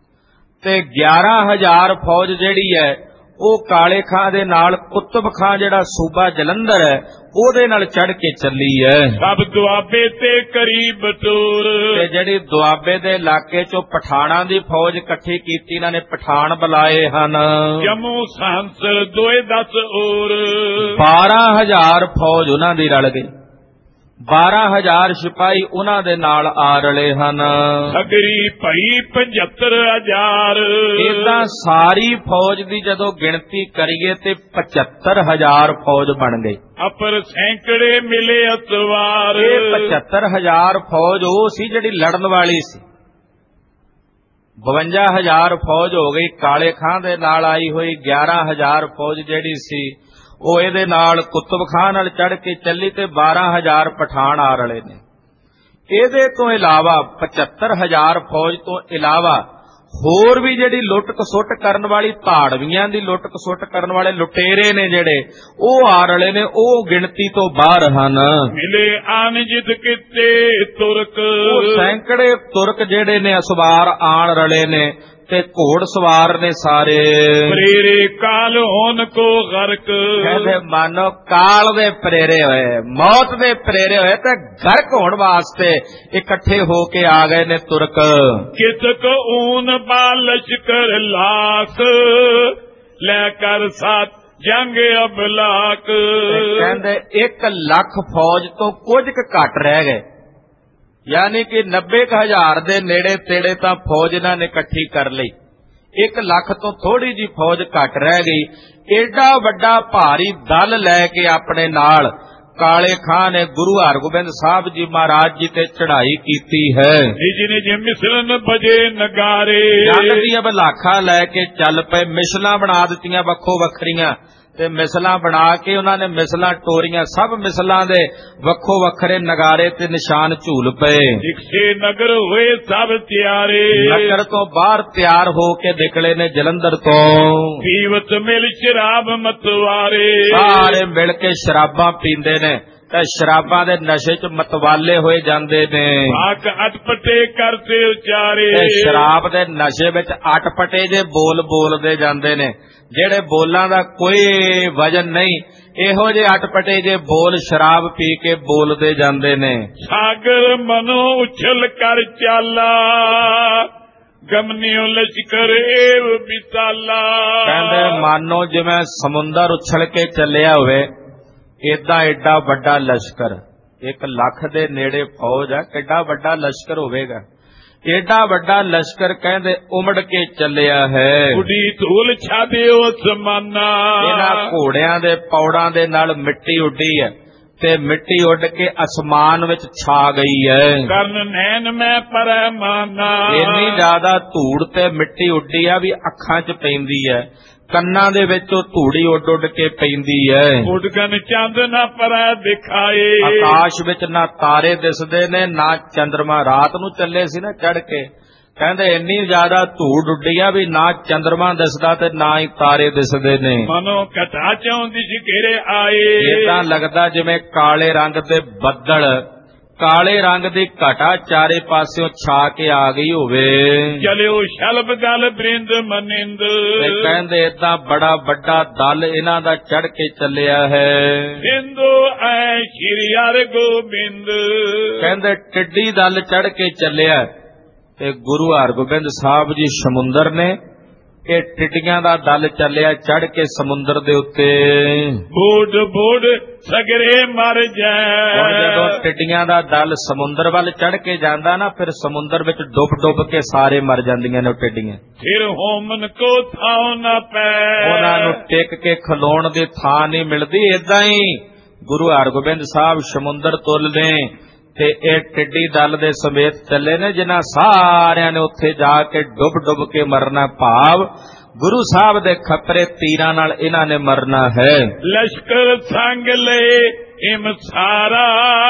ਤੇ 11,000 ਫੌਜ ਜਿਹੜੀ ਹੈ ਉਹ ਕਾਲੇ ਖਾਂ ਦੇ ਨਾਲ ਕੁਤਬ ਖਾਂ ਜਿਹੜਾ ਸੂਬਾ ਜਲੰਧਰ ਹੈ ਉਹਦੇ ਨਾਲ ਚੜ ਕੇ ਚੱਲੀ ਹੈ। ਸਭ ਦੁਆਬੇ ਤੇ ਕਰੀਬ ਟੂਰ, ਤੇ ਜਿਹੜੀ ਦੁਆਬੇ ਦੇ ਇਲਾਕੇ ਚੋਂ ਪਠਾਣਾਂ ਦੀ ਫੌਜ ਇਕੱਠੀ ਕੀਤੀ, ਇਹਨਾਂ ਨੇ ਪਠਾਨ ਬੁਲਾਏ ਹਨ। ਜੰਮੂ ਸਾਂਸਰ 210 ਔਰ, 12,000 ਫੌਜ ਉਹਨਾਂ ਦੀ ਰਲ ਗਈ, 12,000 ਸਿਪਾਹੀ ਉਹਨਾਂ ਦੇ ਨਾਲ ਆ ਰਲੇ ਹਨ। ਸਗਰੀ ਭਈ 75,000, ਇਦਾਂ ਸਾਰੀ ਫੌਜ ਦੀ ਜਦੋਂ ਗਿਣਤੀ ਕਰੀਏ ਤੇ 75,000 ਫੌਜ ਬਣ ਗਈ। ਅਪਰ ਸੈਂਕੜੇ ਮਿਲੇ ਅਤਵਾਰ, ਇਹ 75,000 ਫੌਜ ਉਹ ਸੀ ਜਿਹੜੀ ਲੜਨ ਵਾਲੀ ਸੀ। 52,000 ਫੌਜ ਹੋ ਗਈ। ਕਾਲੇ ਖਾਂ ਦੇ ਨਾਲ ਆਈ ਹੋਈ 11,000 ਫੌਜ ਜਿਹੜੀ ਸੀ ਉਹ ਇਹਦੇ ਨਾਲ ਕੁਤਬ ਖਾਂ ਨਾਲ ਚੜ੍ਹ ਕੇ ਚੱਲੀ ਤੇ 12,000 ਪਠਾਨ ਆ ਰਲੇ ਨੇ। ਇਹਦੇ ਤੋਂ ਇਲਾਵਾ 75,000 ਫੌਜ ਤੋਂ ਇਲਾਵਾ ਹੋਰ ਵੀ ਜਿਹੜੀ ਲੁੱਟ ਖਸੁੱਟ ਕਰਨ ਵਾਲੀ ਧਾੜਵੀਆਂ ਦੀ ਲੁੱਟ ਖਸੁੱਟ ਕਰਨ ਵਾਲੇ ਲੁਟੇਰੇ ਨੇ ਜਿਹੜੇ ਉਹ ਆ ਰਲੇ ਨੇ, ਉਹ ਗਿਣਤੀ ਤੋਂ ਬਾਹਰ ਹਨ। ਮਿਲੇ ਆਨਜਿਤ ਕਿਤੇ ਤੁਰਕ, ਉਹ ਸੈਂਕੜੇ ਤੁਰਕ ਜਿਹੜੇ ਨੇ ਅਸਵਾਰ ਆਣ ਰਲੇ ਨੇ ਤੇ ਘੋੜ ਸਵਾਰ ਨੇ ਸਾਰੇ। ਪ੍ਰੇਰੇ ਕਾਲ ਹੋਨ ਕੋ ਗਰਕ, ਕਹਿੰਦੇ ਮਾਨੋ ਕਾਲ ਦੇ ਪ੍ਰੇਰੇ ਹੋਏ, ਮੌਤ ਦੇ ਪ੍ਰੇਰੇ ਹੋਏ ਤੇ ਗਰਕ ਹੋਣ ਵਾਸਤੇ ਇਕੱਠੇ ਹੋ ਕੇ ਆ ਗਏ ਨੇ ਤੁਰਕ। ਕਿਤਕ ਊਨ ਬਾਲਸ਼ਕਰ ਲਾਸ, ਲੈ ਕਰ ਸਾਥ ਜੰਗ ਅਬਲਾਕ। ਕਹਿੰਦੇ 1 ਲੱਖ ਫੌਜ ਤੋਂ ਕੁਝ ਕੁ ਘੱਟ ਰਹਿ ਗਏ, ਯਾਨੀ ਕਿ 90,000 ਦੇ ਨੇੜੇ ਤੇੜੇ ਤਾਂ ਫੌਜ ਇਹਨਾਂ ਨੇ ਇਕੱਠੀ ਕਰ ਲਈ। 1 ਲੱਖ ਤੋਂ ਥੋੜੀ ਜੀ ਫੌਜ ਘੱਟ ਰਹਿ ਗਈ। ਏਡਾ ਵੱਡਾ ਭਾਰੀ ਦਲ ਲੈ ਕੇ ਆਪਣੇ ਨਾਲ ਕਾਲੇ ਖਾਂ ਨੇ ਗੁਰੂ ਹਰਗੋਬਿੰਦ ਸਾਹਿਬ ਜੀ ਮਹਾਰਾਜ ਜੀ ਤੇ ਚੜ੍ਹਾਈ ਕੀਤੀ ਹੈ। ਜਿਨੇ ਮਿਸਲਨ ਬਜੇ ਨਗਾਰੇ, ਜੰਗ ਦੀਆਂ ਬਲਾਖਾਂ ਲੈ ਕੇ ਚੱਲ ਪਏ। ਮਿਸਲਾਂ ਬਣਾ ਦਿੱਤੀਆਂ ਵੱਖੋ ਵੱਖਰੀਆਂ ਤੇ ਮਿਸਲਾਂ ਬਣਾ ਕੇ ਉਹਨਾਂ ਨੇ ਮਿਸਲਾਂ ਟੋਰੀਆਂ। ਸਭ ਮਿਸਲਾਂ ਦੇ ਵੱਖੋ ਵੱਖਰੇ ਨਗਾਰੇ ਤੇ ਨਿਸ਼ਾਨ ਝੂਲ ਪਏ। ਇਕਸੇ ਨਗਰ ਹੋਏ ਸਭ ਤਿਆਰੇ, ਨਗਰ ਤੋਂ ਬਾਹਰ ਤਿਆਰ ਹੋ ਕੇ ਨਿਕਲੇ ਨੇ ਜਲੰਧਰ ਤੋਂ। ਪੀਵਤ ਮਿਲ ਸ਼ਰਾਬ ਮਤਵਾਰੇ, ਸਾਰੇ ਮਿਲ ਕੇ ਸ਼ਰਾਬਾਂ ਪੀਂਦੇ ਨੇ ਤੇ ਸ਼ਰਾਬਾਂ ਦੇ ਨਸ਼ੇ 'ਚ ਮਤਵਾਲੇ ਹੋਏ ਜਾਂਦੇ ਨੇ। ਆਕ ਅਟਪਟੇ ਕਰਤੇ ਉਚਾਰੇ, ਤੇ ਸ਼ਰਾਬ ਦੇ ਨਸ਼ੇ ਵਿੱਚ ਅਟਪਟੇ ਜੇ ਬੋਲ ਬੋਲਦੇ ਜਾਂਦੇ ਨੇ, ਜਿਹੜੇ ਬੋਲਾਂ ਦਾ ਕੋਈ ਵਜਨ ਨਹੀਂ, ਇਹੋ ਜਿਹੇ ਅਟਪਟੇ ਜੇ ਬੋਲ ਸ਼ਰਾਬ ਪੀ ਕੇ ਬੋਲਦੇ ਜਾਂਦੇ ਨੇ। ਸਾਗਰ ਮਨੋ ਉਛਲ ਕਰ ਚਾਲਾ, ਗਮਨਿਓ ਲਸ਼ਕਰ ਏਵ ਵਿਸਾਲਾ। ਕਹਿੰਦੇ ਮਾਨੋ ਜਿਵੇਂ ਸਮੁੰਦਰ ਉਛਲ ਕੇ ਚੱਲਿਆ ਹੋਵੇ, ਏਦਾਂ ਏਡਾ ਵੱਡਾ ਲਸ਼ਕਰ, 1 ਲੱਖ ਦੇ ਨੇੜੇ ਫੌਜ ਆ, ਕਿੱਡਾ ਵੱਡਾ ਲਸ਼ਕਰ ਹੋਵੇਗਾ। ਏਡਾ ਵੱਡਾ ਲਸ਼ਕਰ ਕਹਿੰਦੇ ਉਮੜ ਕੇ ਚੱਲਿਆ ਹੈ। ਉਡੀ ਧੂਲ ਛਾਦਿਓ ਸਮਾਨਾ, ਇਹਨਾਂ ਘੋੜਿਆਂ ਦੇ ਪੌੜਾਂ ਦੇ ਨਾਲ ਮਿੱਟੀ ਉੱਡੀ ਹੈ ਤੇ ਮਿੱਟੀ ਉੱਡ ਕੇ ਅਸਮਾਨ ਵਿੱਚ ਛਾ ਗਈ ਹੈ। ਕਰਨ ਨੈਣ ਮੈਂ ਪਰਮਾਨਾ, ਇੰਨੀ ਜ਼ਿਆਦਾ ਧੂੜ ਤੇ ਮਿੱਟੀ ਉੱਡੀ ਆ ਵੀ ਅੱਖਾਂ 'ਚ ਪੈਂਦੀ ਹੈ, ਕੰਨਾਂ ਦੇ ਵਿੱਚ ਉਹ ਧੂੜੀ ਉੱਡ ਉੱਡ ਕੇ ਪੈਂਦੀ ਹੈ। ਉਡਗਨ ਚੰਦ ਨਾ ਪਰੈ ਦਿਖਾਏ, ਆਕਾਸ਼ ਵਿੱਚ ਨਾ ਤਾਰੇ ਦਿਸਦੇ ਨੇ ਨਾ ਚੰਦਰਮਾ। ਰਾਤ ਨੂੰ ਚੱਲੇ ਸੀ ਨਾ ਚੜ ਕੇ, ਕਹਿੰਦੇ ਇੰਨੀ ਜ਼ਿਆਦਾ ਧੂੜ ਉੱਡੀ ਆ ਵੀ ਨਾ ਚੰਦਰਮਾ ਦਿਸਦਾ ਤੇ ਨਾ ਹੀ ਤਾਰੇ ਦਿਸਦੇ ਨੇ। ਮਨੋ ਘਟਾ ਚੋਂ ਦਿਸ ਘੇਰੇ ਆਏ, ਏਦਾਂ ਲੱਗਦਾ ਜਿਵੇਂ ਕਾਲੇ ਰੰਗ ਦੇ ਬੱਦਲ, ਕਾਲੇ ਰੰਗ ਦੀ ਘਟਾ ਚਾਰੇ ਪਾਸਿਓਂ ਛਾ ਕੇ ਆ ਗਈ ਹੋਵੇ। ਚਲਿਓ ਸ਼ਲਭ ਗਲ ਬ੍ਰਿੰਦ ਮਨਿੰਦ, ਤੇ ਕਹਿੰਦੇ ਏਦਾਂ ਬੜਾ ਵੱਡਾ ਦਲ ਇਹਨਾਂ ਦਾ ਚੜ ਕੇ ਚੱਲਿਆ ਹੈ। ਸਿੰਧੂ ਐ ਸ਼੍ਰੀ ਹਰਿ ਗੋਬਿੰਦ, ਕਹਿੰਦੇ ਟਿੱਡੀ ਦਲ ਚੜ ਕੇ ਚੱਲਿਆ ਤੇ ਗੁਰੂ ਹਰਗੋਬਿੰਦ ਸਾਹਿਬ ਜੀ ਸਮੁੰਦਰ ਨੇ, ਇਹ ਟਿੱਡੀਆਂ ਦਾ ਦਲ ਚੱਲਿਆ ਚੜ ਕੇ ਸਮੁੰਦਰ ਦੇ ਉੱਤੇ। ਬੋੜ ਬੋੜ ਸਗਰੇ ਮਰ ਜਾਏ, ਜਦੋਂ ਟਿੱਡੀਆਂ ਦਾ ਦਲ ਸਮੁੰਦਰ ਵੱਲ ਚੜ ਕੇ ਜਾਂਦਾ ਨਾ, ਫਿਰ ਸਮੁੰਦਰ ਵਿੱਚ ਡੁੱਬ ਡੁੱਬ ਕੇ ਸਾਰੇ ਮਰ ਜਾਂਦੀਆਂ ਨੇ ਉਹ ਟਿੱਡੀਆਂ। ਫਿਰ ਹੋਮਨ ਕੋ ਥਾਂ ਨਾ ਪੈ, ਉਹਨਾਂ ਨੂੰ ਟਿਕ ਕੇ ਖਲੋਣ ਦੀ ਥਾਂ ਨਹੀਂ ਮਿਲਦੀ। ਏਦਾਂ ਹੀ ਗੁਰੂ ਹਰਗੋਬਿੰਦ ਸਾਹਿਬ ਸਮੁੰਦਰ ਤੁਲਦੇ ਤੇ ਇਹ ਟਿੱਡੀ ਦਲ ਦੇ ਸਮੇਤ ਚੱਲੇ ਨੇ, ਜਿਨ੍ਹਾਂ ਸਾਰਿਆਂ ਨੇ ਉੱਥੇ ਜਾ ਕੇ ਡੁੱਬ ਡੁੱਬ ਕੇ ਮਰਨਾ, ਭਾਵ ਗੁਰੂ ਸਾਹਿਬ ਦੇ ਖੱਤਰੇ ਤੀਰਾਂ ਨਾਲ ਇਹਨਾਂ ਨੇ ਮਰਨਾ ਹੈ। ਲਸ਼ਕਰ ਸੰਗ ਲਏ ਹਿਮ ਸਾਰਾ,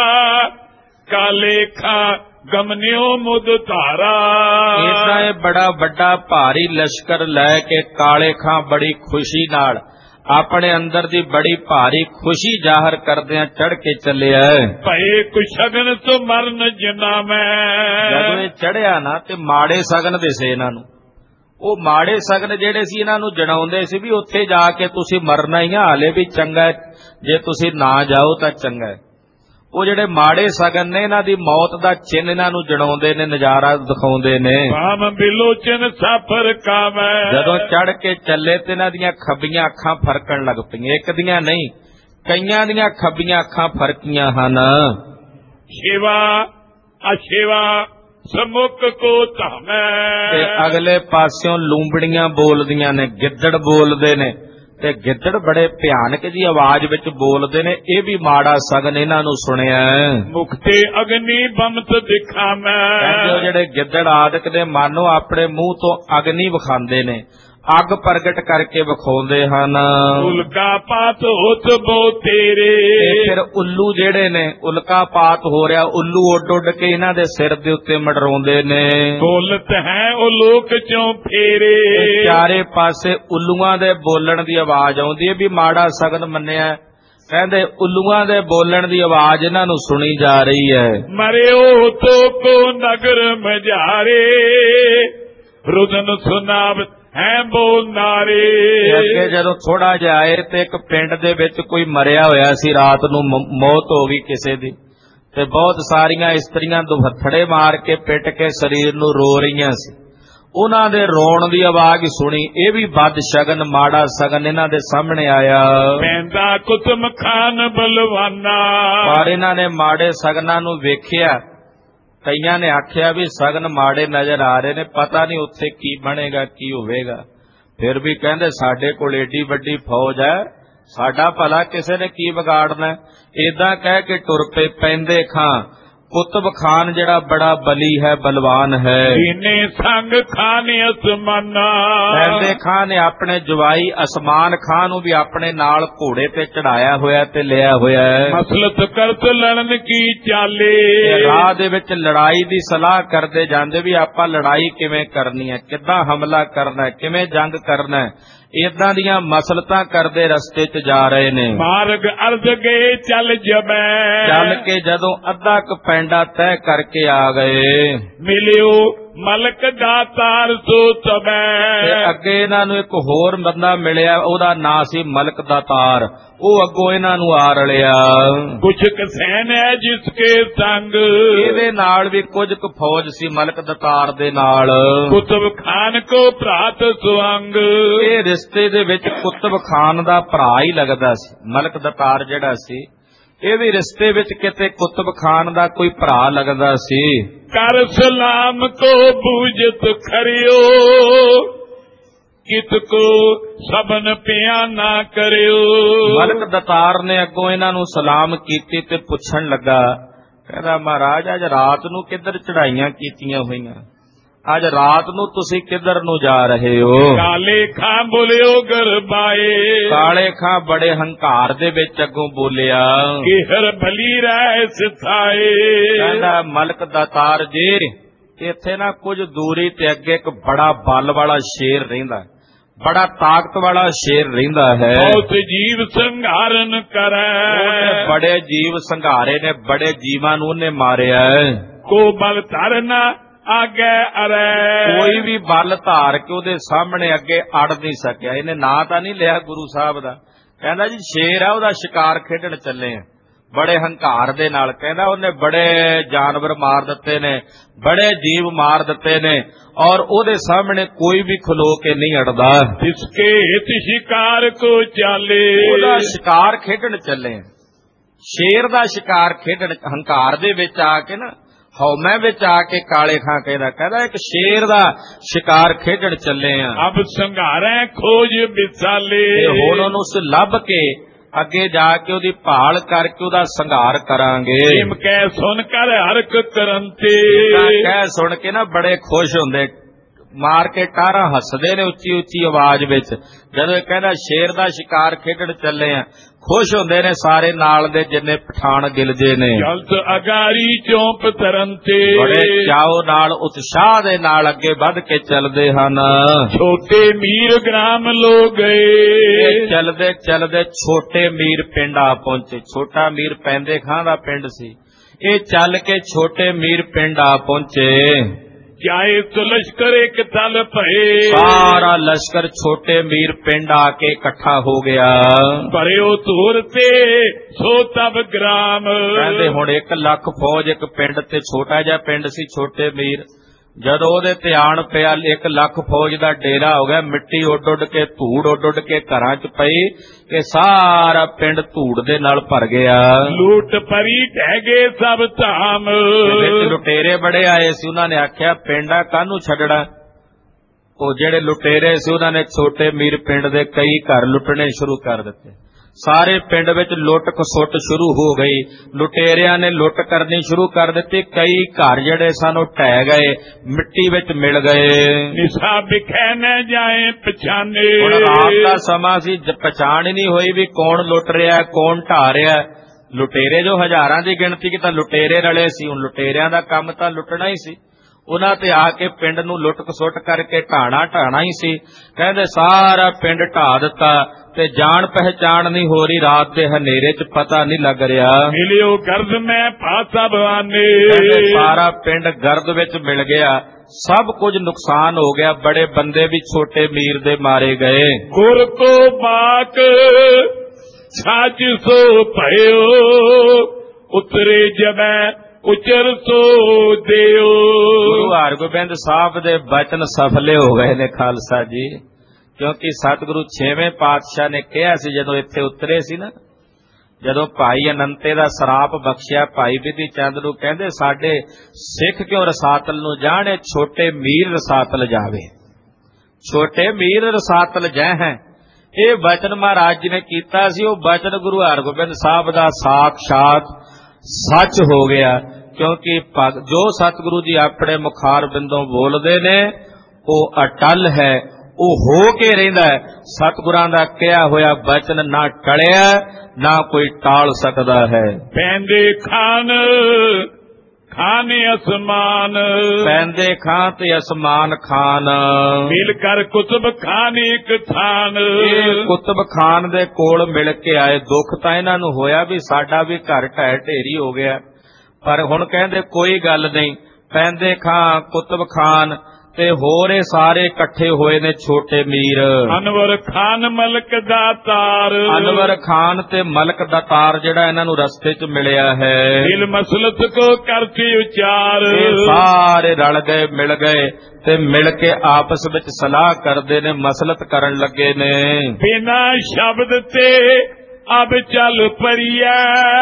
ਕਾਲੇ ਖਾਂ ਗਮਨਿਓ ਮੁਦ ਧਾਰਾ। ਏਦਾਂ ਇਹ ਬੜਾ ਵੱਡਾ ਭਾਰੀ ਲਸ਼ਕਰ ਲੈ ਕੇ ਕਾਲੇ ਖਾਂ ਬੜੀ ਖੁਸ਼ੀ ਨਾਲ ਆਪਣੇ ਅੰਦਰ ਦੀ ਬੜੀ ਭਾਰੀ ਖੁਸ਼ੀ ਜ਼ਾਹਰ ਕਰਦਿਆਂ ਚੜ ਕੇ ਚੱਲਿਆ। ਭਏ ਕੁਸ਼ਗਨ ਤੋਂ ਮਰਨ ਜਿਨਾ ਮੈਂ, ਜਦੋਂ ਇਹ ਚੜਿਆ ਨਾ ਤੇ ਮਾੜੇ ਸਗਨ ਦਿਸੇ ਇਹਨਾਂ ਨੂੰ। ਉਹ ਮਾੜੇ ਸਗਨ ਜਿਹੜੇ ਸੀ ਇਹਨਾਂ ਨੂੰ ਜਣਾਉਂਦੇ ਸੀ ਵੀ ਉੱਥੇ ਜਾ ਕੇ ਤੁਸੀਂ ਮਰਨਾ ਹੀ ਆ, ਹਾਲੇ ਵੀ ਚੰਗਾ ਜੇ ਤੁਸੀਂ ਨਾ ਜਾਓ ਤਾਂ ਚੰਗਾ। ਉਹ ਜਿਹੜੇ ਮਾੜੇ ਸਗਨ ਨੇ ਇਹਨਾਂ ਦੀ ਮੌਤ ਦਾ ਚਿੰਨ੍ਹ ਇਹਨਾਂ ਨੂੰ ਜਣਾਉਂਦੇ ਨੇ, ਨਜ਼ਾਰਾ ਦਿਖਾਉਂਦੇ ਨੇ। ਬਾਮ ਬਿਲੋਚਨ ਸਫਰ ਕਾਵੈ, ਜਦੋਂ ਚੜ ਕੇ ਚੱਲੇ ਤੇ ਇਹਨਾਂ ਦੀਆਂ ਖੱਬੀਆਂ ਅੱਖਾਂ ਫਰਕਣ ਲੱਗ ਪਈਆਂ। ਇੱਕ ਦੀਆਂ ਨਹੀਂ, ਕਈਆਂ ਦੀਆਂ ਖੱਬੀਆਂ ਅੱਖਾਂ ਫਰਕੀਆਂ ਹਨ। ਸ਼ਿਵਾ ਅਸ਼ਿਵਾ ਸਮੁਖ ਕੋ ਧਾਮੈ, ਤੇ ਅਗਲੇ ਪਾਸਿਓਂ ਲੂੰਬੜੀਆਂ ਬੋਲਦੀਆਂ ਨੇ, ਗਿੱਦੜ ਬੋਲਦੇ ਨੇ ਤੇ ਗਿੱਦੜ ਬੜੇ ਭਿਆਨਕ ਜੀ ਆਵਾਜ਼ ਵਿੱਚ ਬੋਲਦੇ ਨੇ, ਇਹ ਵੀ ਮਾੜਾ ਸਗਨ ਇਹਨਾਂ ਨੂੰ ਸੁਣਿਆ। ਮੁਖਤੇ ਅਗਨੀ ਬੰਮਤ ਦਿਖਾਵੈ। ਕਹਿੰਦੇ ਜਿਹੜੇ ਗਿੱਦੜ ਆਦਿਕ ਦੇ ਮਾਨੋ ਆਪਣੇ ਮੂੰਹ ਤੋਂ ਅਗਨੀ ਵਿਖਾਉਂਦੇ ਨੇ, ਅੱਗ ਪ੍ਰਗਟ ਕਰਕੇ ਵਿਖਾਉਂਦੇ ਹਨ। ਉਲਕਾ ਪਾਤ ਹੋਤ ਬੋ ਤੇਰੇ। ਫਿਰ ਉੱਲੂ ਜਿਹੜੇ ਨੇ, ਉਲਕਾ ਪਾਤ ਹੋ ਰਿਹਾ, ਉੱਲੂ ਉੱਡ ਉੱਡ ਕੇ ਇਹਨਾਂ ਦੇ ਸਿਰ ਦੇ ਉੱਤੇ ਮੰਡਰਾਉਂਦੇ ਨੇ। ਬੋਲਤ ਹੈ ਉਹ ਲੋਕ ਚੋਂ ਫੇਰੇ। ਚਾਰੇ ਪਾਸੇ ਉੱਲੂਆਂ ਦੇ ਬੋਲਣ ਦੀ ਆਵਾਜ਼ ਆਉਂਦੀ ਹੈ, ਵੀ ਮਾੜਾ ਸਗਨ ਮੰਨਿਆ। ਕਹਿੰਦੇ ਉੱਲੂਆਂ ਦੇ ਬੋਲਣ ਦੀ ਆਵਾਜ਼ ਇਹਨਾਂ ਨੂੰ ਸੁਣੀ ਜਾ ਰਹੀ ਹੈ। ਮਰਿਓ ਤੋ ਕੋ ਨਗਰ ਮਝਾਰੇ, ਰੁਦਨ ਸੁਨਾਵ ਹੈ ਬੋਲ ਨਾਰੇ। ਅੱਗੇ ਜਦੋਂ ਥੋੜਾ ਜਿਹਾ ਆਏ ਤੇ ਇੱਕ ਪਿੰਡ ਦੇ ਵਿੱਚ ਕੋਈ ਮਰਿਆ ਹੋਇਆ ਸੀ, ਰਾਤ ਨੂੰ ਮੌਤ ਹੋ ਗਈ ਕਿਸੇ ਦੀ, ਤੇ ਬਹੁਤ ਸਾਰੀਆਂ ਇਸਤਰੀਆਂ ਦੁਹੱਥੜੇ ਮਾਰ ਕੇ ਪਿੱਟ ਕੇ ਸਰੀਰ ਨੂੰ ਰੋ ਰਹੀਆਂ ਸੀ। ਉਹਨਾਂ ਦੇ ਰੋਣ ਦੀ ਆਵਾਜ਼ ਸੁਣੀ, ਇਹ ਵੀ ਬਦ ਸ਼ਗਨ ਮਾੜਾ ਸਗਨ ਇਹਨਾਂ ਦੇ ਸਾਹਮਣੇ ਆਇਆ। ਪੈਂਦਾ ਕੁਤਮ ਖਾਨ ਬਲਵਾਨਾ। ਪਰ ਇਹਨਾਂ ਨੇ ਮਾੜੇ ਸਗਨਾਂ ਨੂੰ ਵੇਖਿਆ। ਕਈਆਂ ਨੇ ਆਖਿਆ ਵੀ ਸਗਨ ਮਾੜੇ ਨਜ਼ਰ ਆ ਰਹੇ ਨੇ, ਪਤਾ ਨਹੀਂ ਉੱਥੇ ਕੀ ਬਣੇਗਾ, ਕੀ ਹੋਵੇਗਾ। ਫਿਰ ਵੀ ਕਹਿੰਦੇ ਸਾਡੇ ਕੋਲ ਏਡੀ ਵੱਡੀ ਫੌਜ ਹੈ, ਸਾਡਾ ਭਲਾ ਕਿਸੇ ਨੇ ਕੀ ਵਿਗਾੜਨਾ। ਏਦਾਂ ਕਹਿ ਕੇ ਟੁਰ ਪਏ। ਪੈਂਦੇ ਖਾਂ, ਕੁਤਬ ਖਾਨ ਜਿਹੜਾ ਬੜਾ ਬਲੀ ਹੈ, ਬਲਵਾਨ ਹੈ। ਇਹਨੇ ਸੰਗ ਖਾਨ ਅਸਮਾਨਾ। ਪੈਂਦੇ ਖਾਂ ਨੇ ਆਪਣੇ ਜਵਾਈ ਅਸਮਾਨ ਖਾਂ ਨੂੰ ਵੀ ਆਪਣੇ ਨਾਲ ਘੋੜੇ ਤੇ ਚੜਾਇਆ ਹੋਇਆ ਤੇ ਲਿਆ ਹੋਇਆ ਹੈ। ਮਸਲਤ ਕਰਤ ਲੜਨ ਕੀ ਚਾਲੇ। ਰਾਹ ਦੇ ਵਿੱਚ ਲੜਾਈ ਦੀ ਸਲਾਹ ਕਰਦੇ ਜਾਂਦੇ, ਵੀ ਆਪਾਂ ਲੜਾਈ ਕਿਵੇਂ ਕਰਨੀ ਹੈ, ਕਿੱਦਾਂ ਹਮਲਾ ਕਰਨਾ ਹੈ, ਕਿਵੇਂ ਜੰਗ ਕਰਨਾ ਹੈ। ਏਦਾਂ ਦੀਆਂ ਮਸਲਤਾਂ ਕਰਦੇ ਰਸਤੇ 'ਚ ਜਾ ਰਹੇ ਨੇ। ਮਾਰਗ ਅਰਧ ਗਏ ਚੱਲ ਜਬੈ। ਚੱਲ ਕੇ ਜਦੋਂ ਅੱਧਾ ਕੁ ਪੈਂਡਾ ਤੈਅ ਕਰਕੇ ਆ ਗਏ, ਮਿਲਿਓ ਮਲਕ ਦਾਤਾਰ ਸੋ ਤਬੈ। ਤੇ ਅੱਗੇ ਇਹਨਾਂ ਨੂੰ ਇੱਕ ਹੋਰ ਬੰਦਾ ਮਿਲਿਆ, ਉਹਦਾ ਨਾਂ ਸੀ ਮਲਕ ਦਾਤਾਰ। ਉਹ ਅੱਗੋਂ ਇਹਨਾਂ ਨੂੰ ਆ ਰਲਿਆ। ਕੁਛ ਕਸੈਨ ਹੈ ਜਿਸਕੇ ਸੰਗ। ਇਹਦੇ ਨਾਲ ਵੀ ਕੁਝ ਕੁ ਫੌਜ ਸੀ ਮਲਕ ਦਾਤਾਰ ਦੇ ਨਾਲ। ਕੁਤਬ ਖਾਨ ਕੋ ਭਰਾਤ ਸੁਅੰਗ। ਇਹ ਰਿਸ਼ਤੇ ਦੇ ਵਿੱਚ ਕੁਤਬ ਖਾਨ ਦਾ ਭਰਾ ਹੀ ਲੱਗਦਾ ਸੀ। ਮਲਕ ਦਾਤਾਰ ਜਿਹੜਾ ਸੀ, ਇਹ ਵੀ ਰਿਸ਼ਤੇ ਵਿੱਚ ਕਿਤੇ ਕੁਤਬ ਖਾਨ ਦਾ ਕੋਈ ਭਰਾ ਲੱਗਦਾ ਸੀ। ਕਰ ਸਲਾਮ ਕੋ ਬੂਝਤ ਖਰਿਓ, ਕਿਤ ਕੋ ਸਬਨ ਪਿਆ ਨਾ ਕਰਿਓ। ਮਲਕ ਦਾਤਾਰ ਨੇ ਅੱਗੋਂ ਇਹਨਾਂ ਨੂੰ ਸਲਾਮ ਕੀਤੀ ਤੇ ਪੁੱਛਣ ਲੱਗਾ, ਕਹਿੰਦਾ ਮਹਾਰਾਜ ਅੱਜ ਰਾਤ ਨੂੰ ਕਿੱਧਰ ਚੜਾਈਆਂ ਕੀਤੀਆਂ ਹੋਈਆਂ, ਅੱਜ ਰਾਤ ਨੂੰ ਤੁਸੀਂ ਕਿੱਧਰ ਨੂੰ ਜਾ ਰਹੇ ਹੋ। ਕਾਲੇ ਖਾਂ ਬੋਲਿਓ ਗਰਬਾਏ। ਕਾਲੇ ਖਾਂ ਬੜੇ ਹੰਕਾਰ ਦੇ ਵਿੱਚ ਅੱਗੋਂ ਬੋਲਿਆ, ਕਿਹਰ ਭਲੀ ਰਹਿ ਸਿਥਾਏ। ਕਹਿੰਦਾ ਮਲਕ ਦਾਤਾਰ ਜੀ, ਇੱਥੇ ਨਾ ਕੁਝ ਦੂਰੀ ਤੇ ਅੱਗੇ ਇੱਕ ਬੜਾ ਬਲ ਵਾਲਾ ਸ਼ੇਰ ਰਹਿੰਦਾ, ਬੜਾ ਤਾਕਤ ਵਾਲਾ ਸ਼ੇਰ ਰਹਿੰਦਾ ਹੈ। ਬਹੁਤ ਜੀਵ ਸੰਘਾਰਨ ਕਰੈ। ਉਹਨੇ ਬੜੇ ਜੀਵ ਸੰਘਾਰੇ ਨੇ, ਬੜੇ ਜੀਵਾਂ ਨੂੰ ਉਹਨੇ ਮਾਰਿਆ। ਕੋ ਬਲ ਧਰਨਾ ਆਗੇ ਅਰੈ। ਕੋਈ ਵੀ ਬਲ ਧਾਰ ਕੇ ਉਹਦੇ ਸਾਹਮਣੇ ਅੱਗੇ ਅੜ ਨਹੀਂ ਸਕਿਆ। ਇਹਨੇ ਨਾਂ ਤਾਂ ਨਹੀਂ ਲਿਆ ਗੁਰੂ ਸਾਹਿਬ ਦਾ, ਕਹਿੰਦਾ ਜੀ ਸ਼ੇਰ ਆ, ਉਹਦਾ ਸ਼ਿਕਾਰ ਖੇਡਣ ਚੱਲੇ ਆ ਬੜੇ ਹੰਕਾਰ ਦੇ ਨਾਲ। ਕਹਿੰਦਾ ਉਹਨੇ ਬੜੇ ਜਾਨਵਰ ਮਾਰ ਦਿੱਤੇ ਨੇ, ਬੜੇ ਜੀਵ ਮਾਰ ਦਿੱਤੇ ਨੇ, ਔਰ ਉਹਦੇ ਸਾਹਮਣੇ ਕੋਈ ਵੀ ਖਲੋ ਕੇ ਨਹੀਂ ਅੜਦਾ। ਇਸਕੇ ਹਿਤ ਸ਼ਿਕਾਰ ਕੋ ਚਾਲੇ। ਉਹਦਾ ਸ਼ਿਕਾਰ ਖੇਡਣ ਚੱਲੇ ਆ, ਸ਼ੇਰ ਦਾ ਸ਼ਿਕਾਰ ਖੇਡਣ। ਹੰਕਾਰ ਦੇ ਵਿੱਚ ਆ ਕੇ ਨਾ, ਹਉਮੈ ਵਿੱਚ ਆ ਕੇ ਕਾਲੇ ਖਾਂ ਕਹਿੰਦਾ ਇੱਕ ਸ਼ੇਰ ਦਾ ਸ਼ਿਕਾਰ ਖੇਡਣ ਚੱਲੇ ਆ। ਅਬ ਸੰਘਾਰੈ ਖੋਜ ਵਿਸਾਲੇ। ਹੁਣ ਉਹਨੂੰ ਲੱਭ ਕੇ ਅੱਗੇ ਜਾ ਕੇ ਉਹਦੀ ਭਾਲ ਕਰਕੇ ਉਹਦਾ ਸੰਘਾਰ ਕਰਾਂਗੇ। ਜਿਮ ਕਹਿ ਸੁਣ ਕਰ ਹਰਕ ਕਰੰਤੇ। ਕਹਿ ਸੁਣ ਕੇ ਨਾ ਬੜੇ ਖੁਸ਼ ਹੁੰਦੇ, ਮਾਰ ਕੇ ਟਾਰਾਂ ਹੱਸਦੇ ਨੇ ਉੱਚੀ ਉੱਚੀ ਆਵਾਜ਼ ਵਿੱਚ। ਜਦੋਂ ਇਹ ਕਹਿੰਦਾ ਸ਼ੇਰ ਦਾ ਸ਼ਿਕਾਰ ਖੇਡਣ ਚੱਲੇ ਆ, ਖੁਸ਼ ਹੁੰਦੇ ਨੇ ਸਾਰੇ ਨਾਲ ਦੇ ਜਿੰਨੇ ਪਠਾਨ ਗਿਲਜੇ ਨੇ। ਜਲਤ ਅਗਾਰੀ ਚੌਂਪ ਤਰੰਤੇ। ਬੜੇ ਚਾਉ ਨਾਲ, ਉਤਸ਼ਾਹ ਦੇ ਨਾਲ ਅੱਗੇ ਵੱਧ ਕੇ ਚੱਲਦੇ ਹਨ। ਛੋਟੇ ਮੀਰ ਗ੍ਰਾਮ ਲੋ ਗਏ। ਚੱਲਦੇ ਚੱਲਦੇ ਛੋਟੇ ਮੀਰ ਪਿੰਡ ਆ ਪਹੁੰਚੇ। ਛੋਟਾ ਮੀਰ ਪੈਂਦੇ ਖਾਂ ਦਾ ਪਿੰਡ ਸੀ। ਇਹ ਚੱਲ ਕੇ ਛੋਟੇ ਮੀਰ ਪਿੰਡ ਆ ਪਹੁੰਚੇ। ਚਾਹੇ ਤੋ ਲਸ਼ਕਰ ਇੱਕ ਤਲ ਭਏ। ਸਾਰਾ ਲਸ਼ਕਰ ਛੋਟੇ ਮੀਰ ਪਿੰਡ ਆ ਕੇ ਇਕੱਠਾ ਹੋ ਗਿਆ। ਭਰਿਓ ਧੂਰ ਤੇ ਸੋ ਤਬ ਗ੍ਰਾਮ। ਕਹਿੰਦੇ ਹੁਣ 1 ਲੱਖ ਫੌਜ ਇੱਕ ਪਿੰਡ ਤੇ, ਛੋਟਾ ਜਿਹਾ ਪਿੰਡ ਸੀ ਛੋਟੇ ਮੀਰ। ਜਦੋਂ ਉਹਦੇ ਤੇ ਆਣ ਪਿਆ 1 ਲੱਖ ਫੌਜ ਦਾ ਡੇਰਾ ਹੋ ਗਿਆ। ਮਿੱਟੀ ਉੱਡ ਉੱਡ ਕੇ, ਧੂੜ ਉੱਡ ਉੱਡ ਕੇ ਘਰਾਂ 'ਚ ਪਈ ਕਿ ਸਾਰਾ ਪਿੰਡ ਧੂੜ ਦੇ ਨਾਲ ਭਰ ਗਿਆ। ਲੂਟ ਪਰੀ ਢਹਿ ਗਏ ਸਭ ਧਾਮ। ਵਿੱਚ ਲੁਟੇਰੇ ਬੜੇ ਆਏ ਸੀ, ਉਹਨਾਂ ਨੇ ਆਖਿਆ ਪਿੰਡ ਆ ਕਾਹਨੂੰ ਛੱਡਣਾ, ਉਹ ਜਿਹੜੇ ਲੁਟੇਰੇ ਸੀ ਉਹਨਾਂ ਨੇ ਛੋਟੇ ਮੀਰ ਪਿੰਡ ਦੇ ਕਈ ਘਰ ਲੁੱਟਣੇ ਸ਼ੁਰੂ ਕਰ ਦਿੱਤੇ। ਸਾਰੇ ਪਿੰਡ ਵਿੱਚ ਲੁੱਟ ਖਸੁੱਟ ਸ਼ੁਰੂ ਹੋ ਗਈ। ਲੁਟੇਰਿਆਂ ਨੇ ਲੁੱਟ ਕਰਨੀ ਸ਼ੁਰੂ ਕਰ ਦਿੱਤੀ। ਕਈ ਘਰ ਜਿਹੜੇ ਸਨ ਉਹ ਢਹਿ ਗਏ, ਮਿੱਟੀ ਵਿੱਚ ਮਿਲ ਗਏ। ਨਿਸ਼ਾ ਵਿਖੇ न ਜਾਏ ਪਛਾਨੇ। ਹੁਣ ਰਾਤ ਦਾ ਸਮਾਂ ਸੀ, ਪਛਾਣ ਹੀ ਨਹੀਂ ਹੋਈ ਵੀ ਕੌਣ ਲੁੱਟ ਰਿਹਾ ਕੌਣ ਢਾਹ ਰਿਹਾ। ਲੁਟੇਰੇ ਜੋ ਹਜ਼ਾਰਾਂ ਦੀ ਗਿਣਤੀ ਕਿ ਤਾਂ ਲੁਟੇਰੇ ਰਲੇ ਸੀ। ਹੁਣ ਲੁਟੇਰਿਆਂ ਦਾ ਕੰਮ ਤਾਂ ਲੁੱਟਣਾ ਹੀ ਸੀ। ਉਹਨਾਂ ਤੇ ਆ ਕੇ ਪਿੰਡ ਨੂੰ ਲੁੱਟ ਖਸੁੱਟ ਕਰਕੇ ਢਾਣਾ ਹੀ ਸੀ। ਕਹਿੰਦੇ ਸਾਰਾ ਪਿੰਡ ਢਾਹ ਦਿੱਤਾ ਤੇ ਜਾਣ ਪਹਿਚਾਣ ਨਹੀਂ ਹੋ ਰਹੀ। ਰਾਤ ਦੇ ਹਨੇਰੇ 'ਚ ਪਤਾ ਨਹੀਂ ਲੱਗ ਰਿਹਾ। ਮਿਲਿਓ ਗਰਦ ਮੈਂ ਭਾਸਾ ਬਵਾਨੇ। ਸਾਰਾ ਪਿੰਡ ਗਰਦ ਵਿੱਚ ਮਿਲ ਗਿਆ। ਸਭ ਕੁਝ ਨੁਕਸਾਨ ਹੋ ਗਿਆ। ਬੜੇ ਬੰਦੇ ਵੀ ਛੋਟੇ ਮੀਰ ਦੇ ਮਾਰੇ ਗਏ। ਗੁਰ ਕੋ ਬਾਕ ਸਾਜ ਸੋ ਭਇਓ ਉਤਰੇ ਜਬੈ ਉਚਰ ਸੋ ਦਿਓ। ਗੁਰੂ ਹਰਗੋਬਿੰਦ ਸਾਹਿਬ ਦੇ ਬਚਨ ਸਫਲੇ ਹੋ ਗਏ ਨੇ ਖਾਲਸਾ ਜੀ, ਕਿਉਂਕਿ ਸਤਿਗੁਰੂ 6ਵੇਂ ਪਾਤਸ਼ਾਹ ਨੇ ਕਿਹਾ ਸੀ ਜਦੋਂ ਇੱਥੇ ਉਤਰੇ ਸੀ ਨਾ, ਜਦੋਂ ਭਾਈ ਅਨੰਤੇ ਦਾ ਸਰਾਪ ਬਖਸ਼ਿਆ ਭਾਈ ਬਿਧੀ ਚੰਦ ਨੂੰ, ਕਹਿੰਦੇ ਸਾਡੇ ਸਿੱਖ ਕਿਉਂ ਰਸਾਤਲ ਨੂੰ ਜਾਣੇ, ਛੋਟੇ ਮੀਰ ਰਸਾਤਲ ਜਾਵੇ। ਛੋਟੇ ਮੀਰ ਰਸਾਤਲ ਜੈ ਹੈ। ਇਹ ਬਚਨ ਮਹਾਰਾਜ ਜੀ ਨੇ ਕੀਤਾ ਸੀ। ਉਹ ਬਚਨ ਗੁਰੂ ਹਰਗੋਬਿੰਦ ਸਾਹਿਬ ਦਾ ਸਾਖਸ਼ਾਤ ਸੱਚ ਹੋ ਗਿਆ, ਕਿਉਂਕਿ ਜੋ ਸਤਿਗੁਰੂ ਜੀ ਆਪਣੇ ਮੁਖਾਰ ਬਿੰਦੋਂ ਬੋਲਦੇ ਨੇ ਉਹ ਅਟਲ ਹੈ, ਉਹ ਹੋ ਕੇ ਰਹਿੰਦਾ ਹੈ। ਸਤਿਗੁਰਾਂ ਦਾ ਕਿਹਾ ਹੋਇਆ ਬਚਨ ਨਾ ਟਲਿਆ ਨਾ ਕੋਈ ਟਾਲ ਸਕਦਾ ਹੈ। ਪੈਂਦੇ ਖਾਨ ਖਾਨੇ ਅਸਮਾਨ, ਪੈਂਦੇ ਖਾਂ ਤੇ ਅਸਮਾਨ ਖਾਨ, ਮਿਲ ਕਰ ਕੁਤਬ ਖਾਨ ਇੱਕ ਥਾਨ। ਇਹ ਕੁਤਬ ਖਾਨ ਦੇ ਕੋਲ ਮਿਲ ਕੇ ਆਏ। ਦੁੱਖ ਤਾਂ ਇਹਨਾਂ ਨੂੰ ਹੋਇਆ ਵੀ ਸਾਡਾ ਵੀ ਘਰ ਢਹਿ ਢੇਰੀ ਹੋ ਗਿਆ, ਪਰ ਹੁਣ ਕਹਿੰਦੇ ਕੋਈ ਗੱਲ ਨਹੀਂ। ਪੈਂਦੇ ਖਾਂ ਕੁਤਬ ਖਾਨ ਤੇ ਹੋਰ ਇਹ ਸਾਰੇ ਇਕੱਠੇ ਹੋਏ ਨੇ ਛੋਟੇ ਮੀਰ। ਅਨਵਰ ਖਾਨ ਮਲਕ ਦਾ ਤਾਰ, ਅਨਵਰ ਖਾਨ ਤੇ ਮਲਕ ਦਾ ਤਾਰ ਜਿਹੜਾ ਇਹਨਾਂ ਨੂੰ ਰਸਤੇ 'ਚ ਮਿਲਿਆ ਹੈ। ਦਿਲ ਮਸਲਤ ਕੋ ਕਰਤੀ ਉਚਾਰ, ਇਹ ਸਾਰੇ ਰਲ ਗਏ ਮਿਲ ਗਏ ਤੇ ਮਿਲ ਕੇ ਆਪਸ ਵਿੱਚ ਸਲਾਹ ਕਰਦੇ ਨੇ, ਮਸਲਤ ਕਰਨ ਲੱਗੇ ਨੇ। ਬਿਨਾ ਸ਼ਬਦ ਤੇ ਅਬ ਚੱਲ ਪਰਿਆ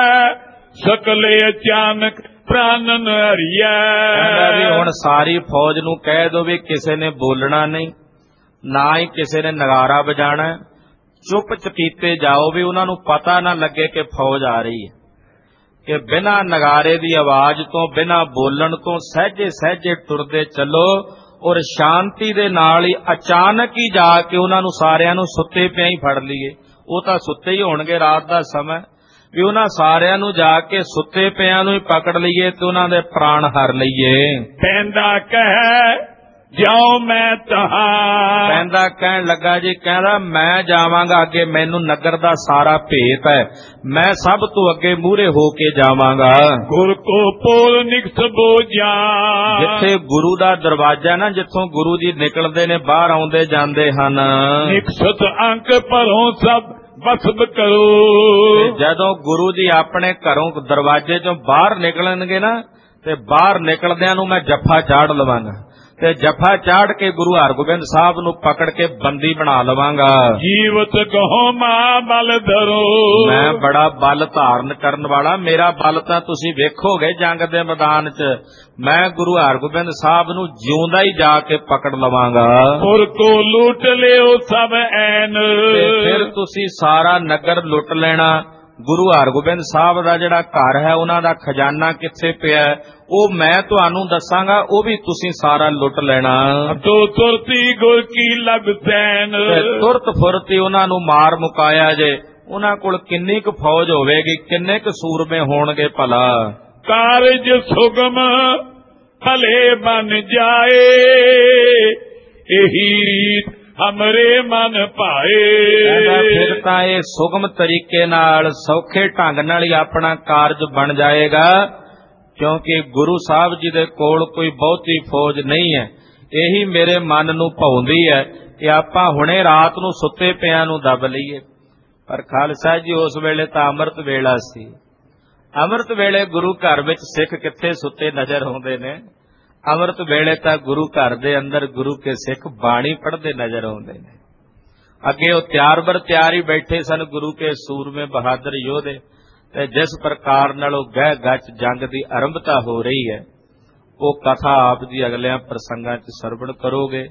ਸਕਲੇ ਅਚਾਨਕ ਪ੍ਰਾਨਨ ਹਰੀਆ। ਵੀ ਹੁਣ ਸਾਰੀ ਫੌਜ ਨੂੰ ਕਹਿ ਦੋ ਵੀ ਕਿਸੇ ਨੇ ਬੋਲਣਾ ਨਹੀਂ, ਨਾ ਹੀ ਕਿਸੇ ਨੇ ਨਗਾਰਾ ਵਜਾਣਾ, ਚੁੱਪ ਚਪੀਤੇ ਜਾਓ ਵੀ ਉਹਨਾਂ ਨੂੰ ਪਤਾ ਨਾ ਲੱਗੇ ਕਿ ਫੌਜ ਆ ਰਹੀ ਹੈ। ਕਿ ਬਿਨਾਂ ਨਗਾਰੇ ਦੀ ਆਵਾਜ਼ ਤੋਂ ਬਿਨਾਂ ਬੋਲਣ ਤੋਂ ਸਹਿਜੇ ਸਹਿਜੇ ਟੁਰਦੇ ਚੱਲੋ ਔਰ ਸ਼ਾਂਤੀ ਦੇ ਨਾਲ ਹੀ ਅਚਾਨਕ ਹੀ ਜਾ ਕੇ ਉਹਨਾਂ ਨੂੰ ਸਾਰਿਆਂ ਨੂੰ ਸੁੱਤੇ ਪਿਆਂ ਹੀ ਫੜ ਲਈਏ। ਉਹ ਤਾਂ ਸੁੱਤੇ ਹੀ ਹੋਣਗੇ, ਰਾਤ ਦਾ ਸਮਾਂ, ਵੀ ਉਹਨਾਂ ਸਾਰਿਆਂ ਨੂੰ ਜਾ ਕੇ ਸੁੱਤੇ ਪਿਆਂ ਨੂੰ ਹੀ ਪਕੜ ਲਈਏ ਤੇ ਉਹਨਾਂ ਦੇ ਪ੍ਰਾਣ ਹਰ ਲਈਏ। ਪੈਂਦਾ ਕਹਿ ਜਾਉ ਮੈਂ ਤਹਾ, ਪੈਂਦਾ ਕਹਿਣ ਲੱਗਾ ਜੀ, ਕਹਿੰਦਾ ਮੈਂ ਜਾਵਾਂਗਾ ਅੱਗੇ, ਮੈਨੂੰ ਨਗਰ ਦਾ ਸਾਰਾ ਭੇਤ ਹੈ, ਮੈਂ ਸਭ ਤੋਂ ਅੱਗੇ ਮੂਹਰੇ ਹੋ ਕੇ ਜਾਵਾਂਗਾ। ਗੁਰ ਕੋ ਪੋਲ ਨਿਕਸ ਬੋਝਾ, ਜਿੱਥੇ ਗੁਰੂ ਦਾ ਦਰਵਾਜ਼ਾ ਨਾ, ਜਿੱਥੋਂ ਗੁਰੂ ਜੀ ਨਿਕਲਦੇ ਨੇ ਬਾਹਰ ਆਉਂਦੇ ਜਾਂਦੇ ਹਨ, ਨਿਕਸਤ ਅੰਕ ਭਰੋਂ ਸਭ ਬਸਬ ਕਰੋ। ਜਦੋਂ ਗੁਰੂ ਜੀ ਆਪਣੇ ਘਰੋਂ ਦਰਵਾਜ਼ੇ ਚੋਂ ਬਾਹਰ ਨਿਕਲਣਗੇ ਨਾ, ਤੇ ਬਾਹਰ ਨਿਕਲਦਿਆਂ ਨੂੰ ਮੈਂ ਜੱਫਾ ਚਾੜ ਲਵਾਂਗਾ ਤੇ ਜੱਫਾ ਚਾੜ ਕੇ ਗੁਰੂ ਹਰਗੋਬਿੰਦ ਸਾਹਿਬ ਨੂੰ ਪਕੜ ਕੇ ਬੰਦੀ ਬਣਾ ਲਵਾਂਗਾ। ਜੀਵਤ ਕਹੋ ਮਾਂ ਬਲ ਧਰੋ, ਮੈਂ ਬੜਾ ਬਲ ਧਾਰਨ ਕਰਨ ਵਾਲਾ, ਮੇਰਾ ਬਲ ਤਾਂ ਤੁਸੀਂ ਵੇਖੋਗੇ ਜੰਗ ਦੇ ਮੈਦਾਨ 'ਚ। ਮੈਂ ਗੁਰੂ ਹਰਗੋਬਿੰਦ ਸਾਹਿਬ ਨੂੰ ਜਿਉਂਦਾ ਹੀ ਜਾ ਕੇ ਪਕੜ ਲਵਾਂਗਾ। ਪੁਰ ਕੋ ਲੁੱਟ ਲਿਓ ਸਭ ਐਨ, ਫਿਰ ਤੁਸੀਂ ਸਾਰਾ ਨਗਰ ਲੁੱਟ ਲੈਣਾ। ਗੁਰੂ ਹਰਗੋਬਿੰਦ ਸਾਹਿਬ ਦਾ ਜਿਹੜਾ ਘਰ ਹੈ, ਉਹਨਾਂ ਦਾ ਖਜ਼ਾਨਾ ਕਿੱਥੇ ਪਿਆ ਉਹ ਮੈਂ ਤੁਹਾਨੂੰ ਦੱਸਾਂਗਾ, ਉਹ ਵੀ ਤੁਸੀਂ ਸਾਰਾ ਲੁੱਟ ਲੈਣਾ। ਤੋ ਤੁਰਤੀ ਗੁਰ ਕੀ ਲਗ ਸੈਨ, ਤੁਰਤ ਫੁਰਤੀ ਉਹਨਾਂ ਨੂੰ ਮਾਰ ਮੁਕਾਇਆ ਜੇ। ਉਹਨਾਂ ਕੋਲ ਕਿੰਨੀ ਕੁ ਫੌਜ ਹੋਵੇਗੀ, ਕਿੰਨੇ ਕੁ ਸੂਰਮੇ ਹੋਣਗੇ ਭਲਾ। ਕਾਰਜ ਸੁਗਮ ਭਲੇ ਬਨ ਜਾਏ, ਇਹੀ ਰੀਤ ਹਮਰੇ ਮਨ ਭਾਏ। ਫਿਰ ਤਾਂ ਇਹ ਸੁਗਮ ਤਰੀਕੇ ਨਾਲ, ਸੌਖੇ ਢੰਗ ਨਾਲ ਹੀ ਆਪਣਾ ਕਾਰਜ ਬਣ ਜਾਏਗਾ, ਕਿਉਂਕਿ ਗੁਰੂ ਸਾਹਿਬ ਜੀ ਦੇ ਕੋਲ ਕੋਈ ਬਹੁਤੀ ਫੌਜ ਨਹੀਂ ਹੈ। ਇਹੀ ਮੇਰੇ ਮਨ ਨੂੰ ਭਾਉਂਦੀ ਹੈ ਕਿ ਆਪਾਂ ਹੁਣੇ ਰਾਤ ਨੂੰ ਸੁੱਤੇ ਪਿਆਂ ਨੂੰ ਦੱਬ ਲਈਏ। ਪਰ ਖਾਲਸਾ ਜੀ ਉਸ ਵੇਲੇ ਤਾਂ ਅੰਮ੍ਰਿਤ ਵੇਲਾ ਸੀ। ਅੰਮ੍ਰਿਤ ਵੇਲੇ ਗੁਰੂ ਘਰ ਵਿੱਚ ਸਿੱਖ ਕਿੱਥੇ ਸੁੱਤੇ ਨਜ਼ਰ ਆਉਂਦੇ ਨੇ। ਅੰਮ੍ਰਿਤ ਵੇਲੇ ਤਾਂ ਗੁਰੂ ਘਰ ਦੇ ਅੰਦਰ ਗੁਰੂ ਕੇ ਸਿੱਖ ਬਾਣੀ ਪੜ੍ਹਦੇ ਨਜ਼ਰ ਆਉਂਦੇ ਨੇ। ਅੱਗੇ ਉਹ ਤਿਆਰ ਬਰ ਤਿਆਰ ਹੀ ਬੈਠੇ ਸਨ ਗੁਰੂ ਕੇ ਸੂਰਮੇ ਬਹਾਦਰ ਯੋਧੇ, ਤੇ ਜਿਸ ਪ੍ਰਕਾਰ ਨਾਲ ਉਹ ਗਹਿ ਗੱਚ ਜੰਗ ਦੀ ਆਰੰਭਤਾ ਹੋ ਰਹੀ ਹੈ, ਉਹ ਕਥਾ ਆਪ ਜੀ ਅਗਲਿਆਂ ਪ੍ਰਸੰਗਾਂ 'ਚ ਸਰਵਣ ਕਰੋਗੇ।